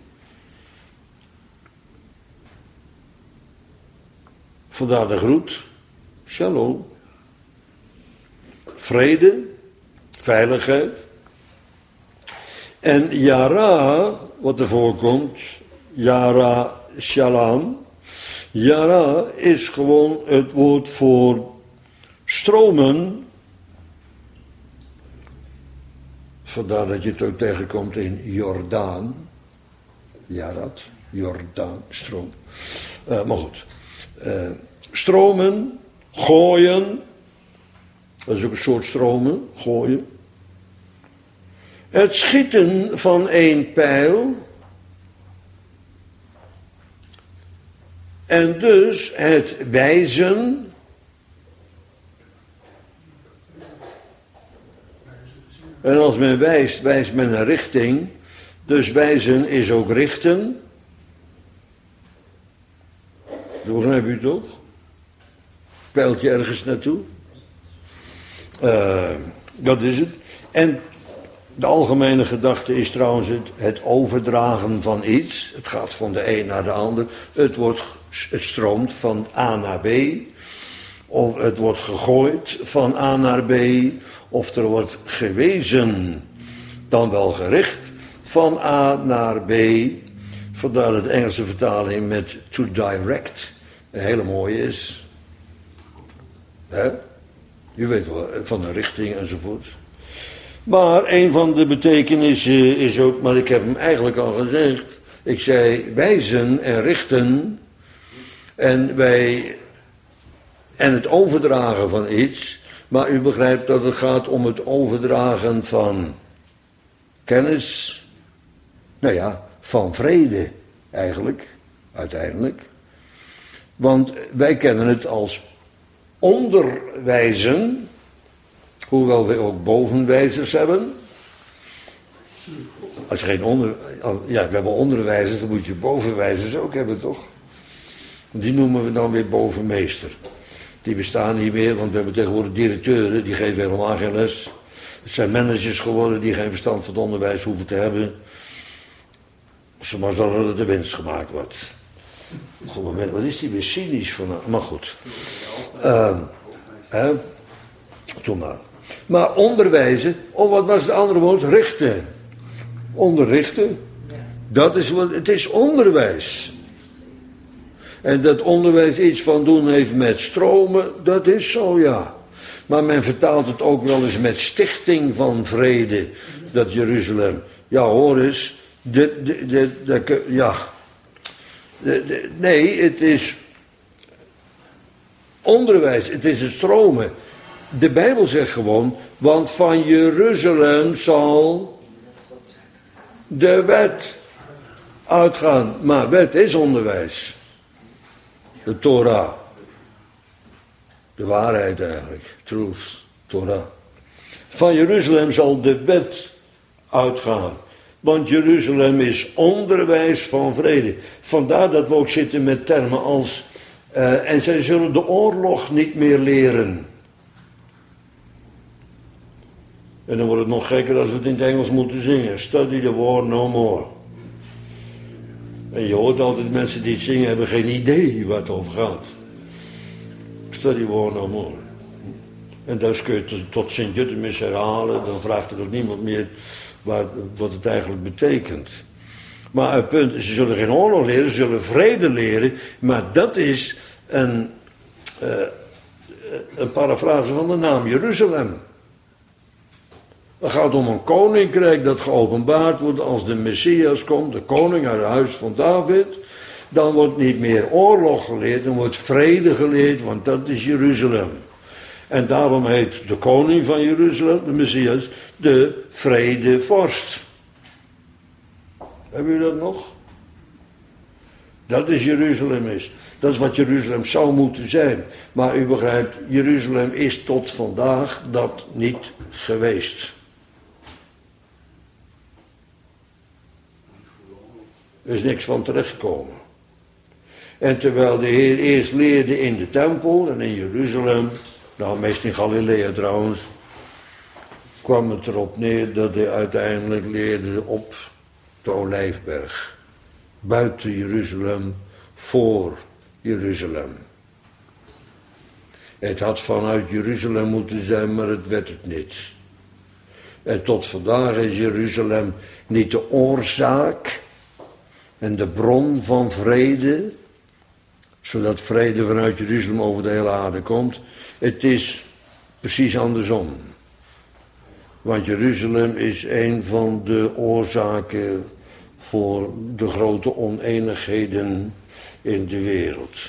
Speaker 1: Vandaar de groet, shalom. Vrede, veiligheid. En Yara, wat er voorkomt, Yara Shalom. Yara is gewoon het woord voor stromen. Vandaar dat je het ook tegenkomt in Jordaan. Yarat, Jordaan, stroom. Maar goed. Stromen, gooien. Dat is ook een soort stromen, gooien. Het schieten van één pijl. En dus het wijzen. En als men wijst, wijst men een richting. Dus wijzen is ook richten. Dat begrijp u toch? Pijltje ergens naartoe. Dat is het. En de algemene gedachte is trouwens het overdragen van iets. Het gaat van de een naar de ander. Het stroomt van A naar B. Of het wordt gegooid van A naar B. Of er wordt gewezen, dan wel gericht, van A naar B. Vandaar dat de Engelse vertaling met to direct een hele mooie is. Hè? U weet wel, van een richting enzovoort. Maar een van de betekenissen is ook, maar ik heb hem eigenlijk al gezegd. Ik zei wijzen en richten. En het overdragen van iets. Maar u begrijpt dat het gaat om het overdragen van kennis. Nou ja, van vrede eigenlijk, uiteindelijk. Want wij kennen het als onderwijzen. Hoewel we ook bovenwijzers hebben. Als je geen we hebben onderwijzers, dan moet je bovenwijzers ook hebben, toch? Die noemen we dan weer bovenmeester. Die bestaan niet meer, want we hebben tegenwoordig directeuren, die geven helemaal geen les. Het zijn managers geworden die geen verstand van het onderwijs hoeven te hebben. Ze maar zorgen dat de winst gemaakt wordt. God, wat is die weer cynisch van? Maar goed. Doe maar. Maar onderwijzen, of wat was het andere woord? Richten. Onderrichten. Dat is wat, het is onderwijs. En dat onderwijs iets van doen heeft met stromen, dat is zo, ja. Maar men vertaalt het ook wel eens met stichting van vrede, dat Jeruzalem. Ja, hoor eens. Nee, het is onderwijs, het is het stromen. De Bijbel zegt gewoon, want van Jeruzalem zal de wet uitgaan. Maar wet is onderwijs. De Torah. De waarheid eigenlijk. Truth. Torah. Van Jeruzalem zal de wet uitgaan. Want Jeruzalem is onderwijs van vrede. Vandaar dat we ook zitten met termen als... en zij zullen de oorlog niet meer leren. En dan wordt het nog gekker als we het in het Engels moeten zingen. Study the war no more. En je hoort altijd mensen die het zingen hebben geen idee waar het over gaat. Study war no more. En dus kun je het tot Sint-Jutemis herhalen. Dan vraagt er ook niemand meer wat het eigenlijk betekent. Maar het punt is, ze zullen geen oorlog leren, ze zullen vrede leren. Maar dat is een parafrase van de naam Jeruzalem. Het gaat om een koninkrijk dat geopenbaard wordt als de Messias komt, de koning uit het huis van David. Dan wordt niet meer oorlog geleerd, dan wordt vrede geleerd, want dat is Jeruzalem. En daarom heet de koning van Jeruzalem, de Messias, de vredevorst. Hebben jullie dat nog? Dat is Jeruzalem is. Dat is wat Jeruzalem zou moeten zijn. Maar u begrijpt, Jeruzalem is tot vandaag dat niet geweest. Er is niks van terechtgekomen. En terwijl de Heer eerst leerde in de tempel en in Jeruzalem, nou meest in Galilea trouwens, kwam het erop neer dat hij uiteindelijk leerde op de Olijfberg. Buiten Jeruzalem, voor Jeruzalem. Het had vanuit Jeruzalem moeten zijn, maar het werd het niet. En tot vandaag is Jeruzalem niet de oorzaak en de bron van vrede, zodat vrede vanuit Jeruzalem over de hele aarde komt. Het is precies andersom. Want Jeruzalem is een van de oorzaken voor de grote oneenigheden in de wereld.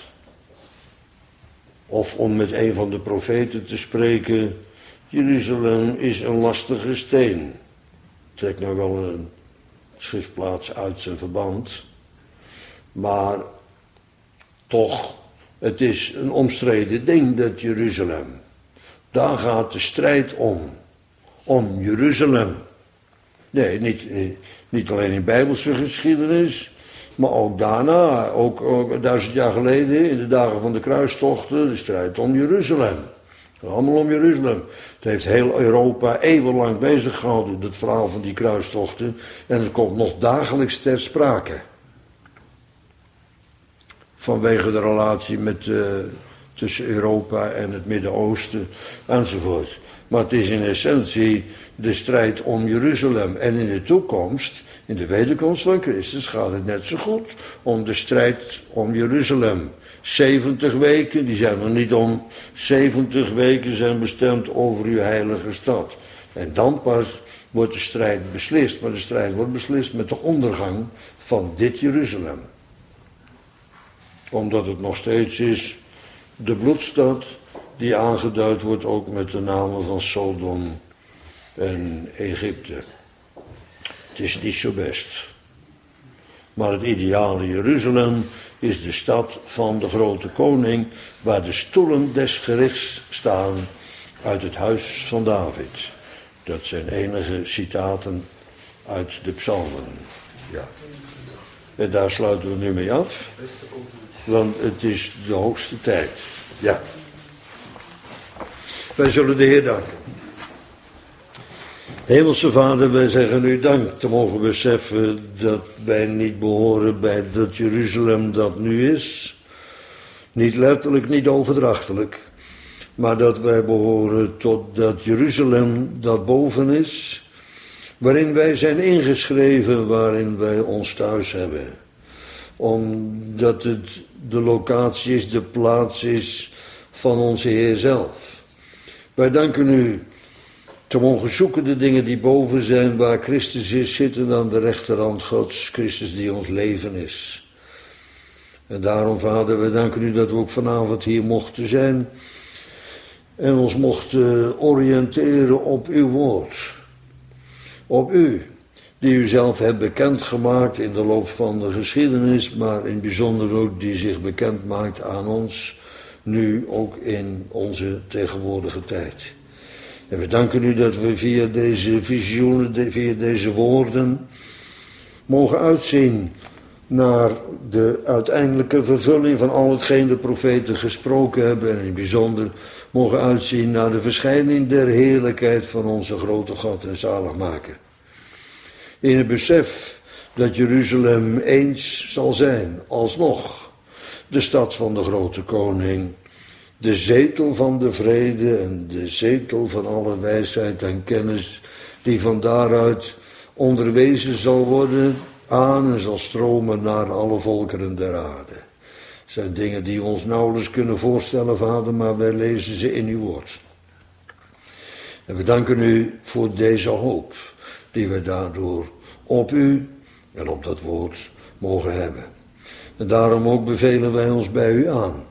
Speaker 1: Of om met een van de profeten te spreken, Jeruzalem is een lastige steen. Trek nou wel een schriftplaats uit zijn verband. Maar toch, het is een omstreden ding, dat Jeruzalem. Daar gaat de strijd om. Om Jeruzalem. Nee, niet alleen in Bijbelse geschiedenis, maar ook daarna, ook 1000 jaar geleden, in de dagen van de kruistochten, de strijd om Jeruzalem. Allemaal om Jeruzalem. Het heeft heel Europa eeuwenlang bezig gehouden, het verhaal van die kruistochten. En het komt nog dagelijks ter sprake. Vanwege de relatie tussen Europa en het Midden-Oosten enzovoort. Maar het is in essentie de strijd om Jeruzalem. En in de toekomst, in de wederkomst van Christus, gaat het net zo goed om de strijd om Jeruzalem. 70 weken, die zijn er niet om. 70 weken zijn bestemd over uw heilige stad. En dan pas wordt de strijd beslist. Maar de strijd wordt beslist met de ondergang van dit Jeruzalem. Omdat het nog steeds is de bloedstad die aangeduid wordt ook met de namen van Sodom en Egypte. Het is niet zo best. Maar het ideale Jeruzalem is de stad van de grote koning, waar de stoelen des gerichts staan uit het huis van David. Dat zijn enige citaten uit de psalmen. Ja. En daar sluiten we nu mee af, want het is de hoogste tijd. Ja. Wij zullen de Heer danken. Hemelse Vader, wij zeggen u dank te mogen beseffen dat wij niet behoren bij dat Jeruzalem dat nu is. Niet letterlijk, niet overdrachtelijk. Maar dat wij behoren tot dat Jeruzalem dat boven is. Waarin wij zijn ingeschreven, waarin wij ons thuis hebben. Omdat het de locatie is, de plaats is van onze Heer zelf. Wij danken u te mogen zoeken de dingen die boven zijn, waar Christus is, zitten aan de rechterhand Gods, Christus die ons leven is. En daarom, Vader, wij danken u dat we ook vanavond hier mochten zijn en ons mochten oriënteren op uw woord. Op u, die u zelf hebt bekendgemaakt in de loop van de geschiedenis, maar in het bijzonder ook die zich bekend maakt aan ons, nu ook in onze tegenwoordige tijd. En we danken u dat we via deze visioenen, via deze woorden, mogen uitzien naar de uiteindelijke vervulling van al hetgeen de profeten gesproken hebben. En in het bijzonder mogen uitzien naar de verschijning der heerlijkheid van onze grote God en zaligmaker. In het besef dat Jeruzalem eens zal zijn, alsnog, de stad van de grote koning, de zetel van de vrede en de zetel van alle wijsheid en kennis, die van daaruit onderwezen zal worden aan en zal stromen naar alle volkeren der aarde. Het zijn dingen die we ons nauwelijks kunnen voorstellen, Vader, maar wij lezen ze in uw woord. En we danken u voor deze hoop, die we daardoor op u en op dat woord mogen hebben. En daarom ook bevelen wij ons bij u aan.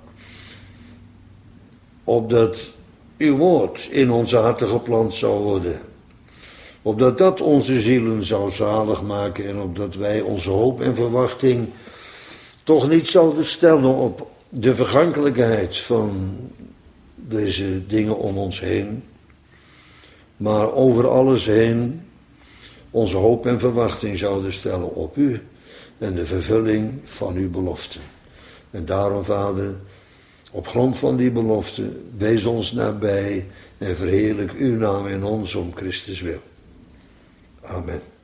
Speaker 1: Opdat uw woord in onze harten geplant zou worden. Opdat dat onze zielen zou zalig maken. En opdat wij onze hoop en verwachting toch niet zouden stellen op de vergankelijkheid van deze dingen om ons heen. Maar over alles heen onze hoop en verwachting zouden stellen op u. En de vervulling van uw beloften. En daarom, Vader, op grond van die belofte, wees ons nabij en verheerlijk uw naam in ons om Christus wil. Amen.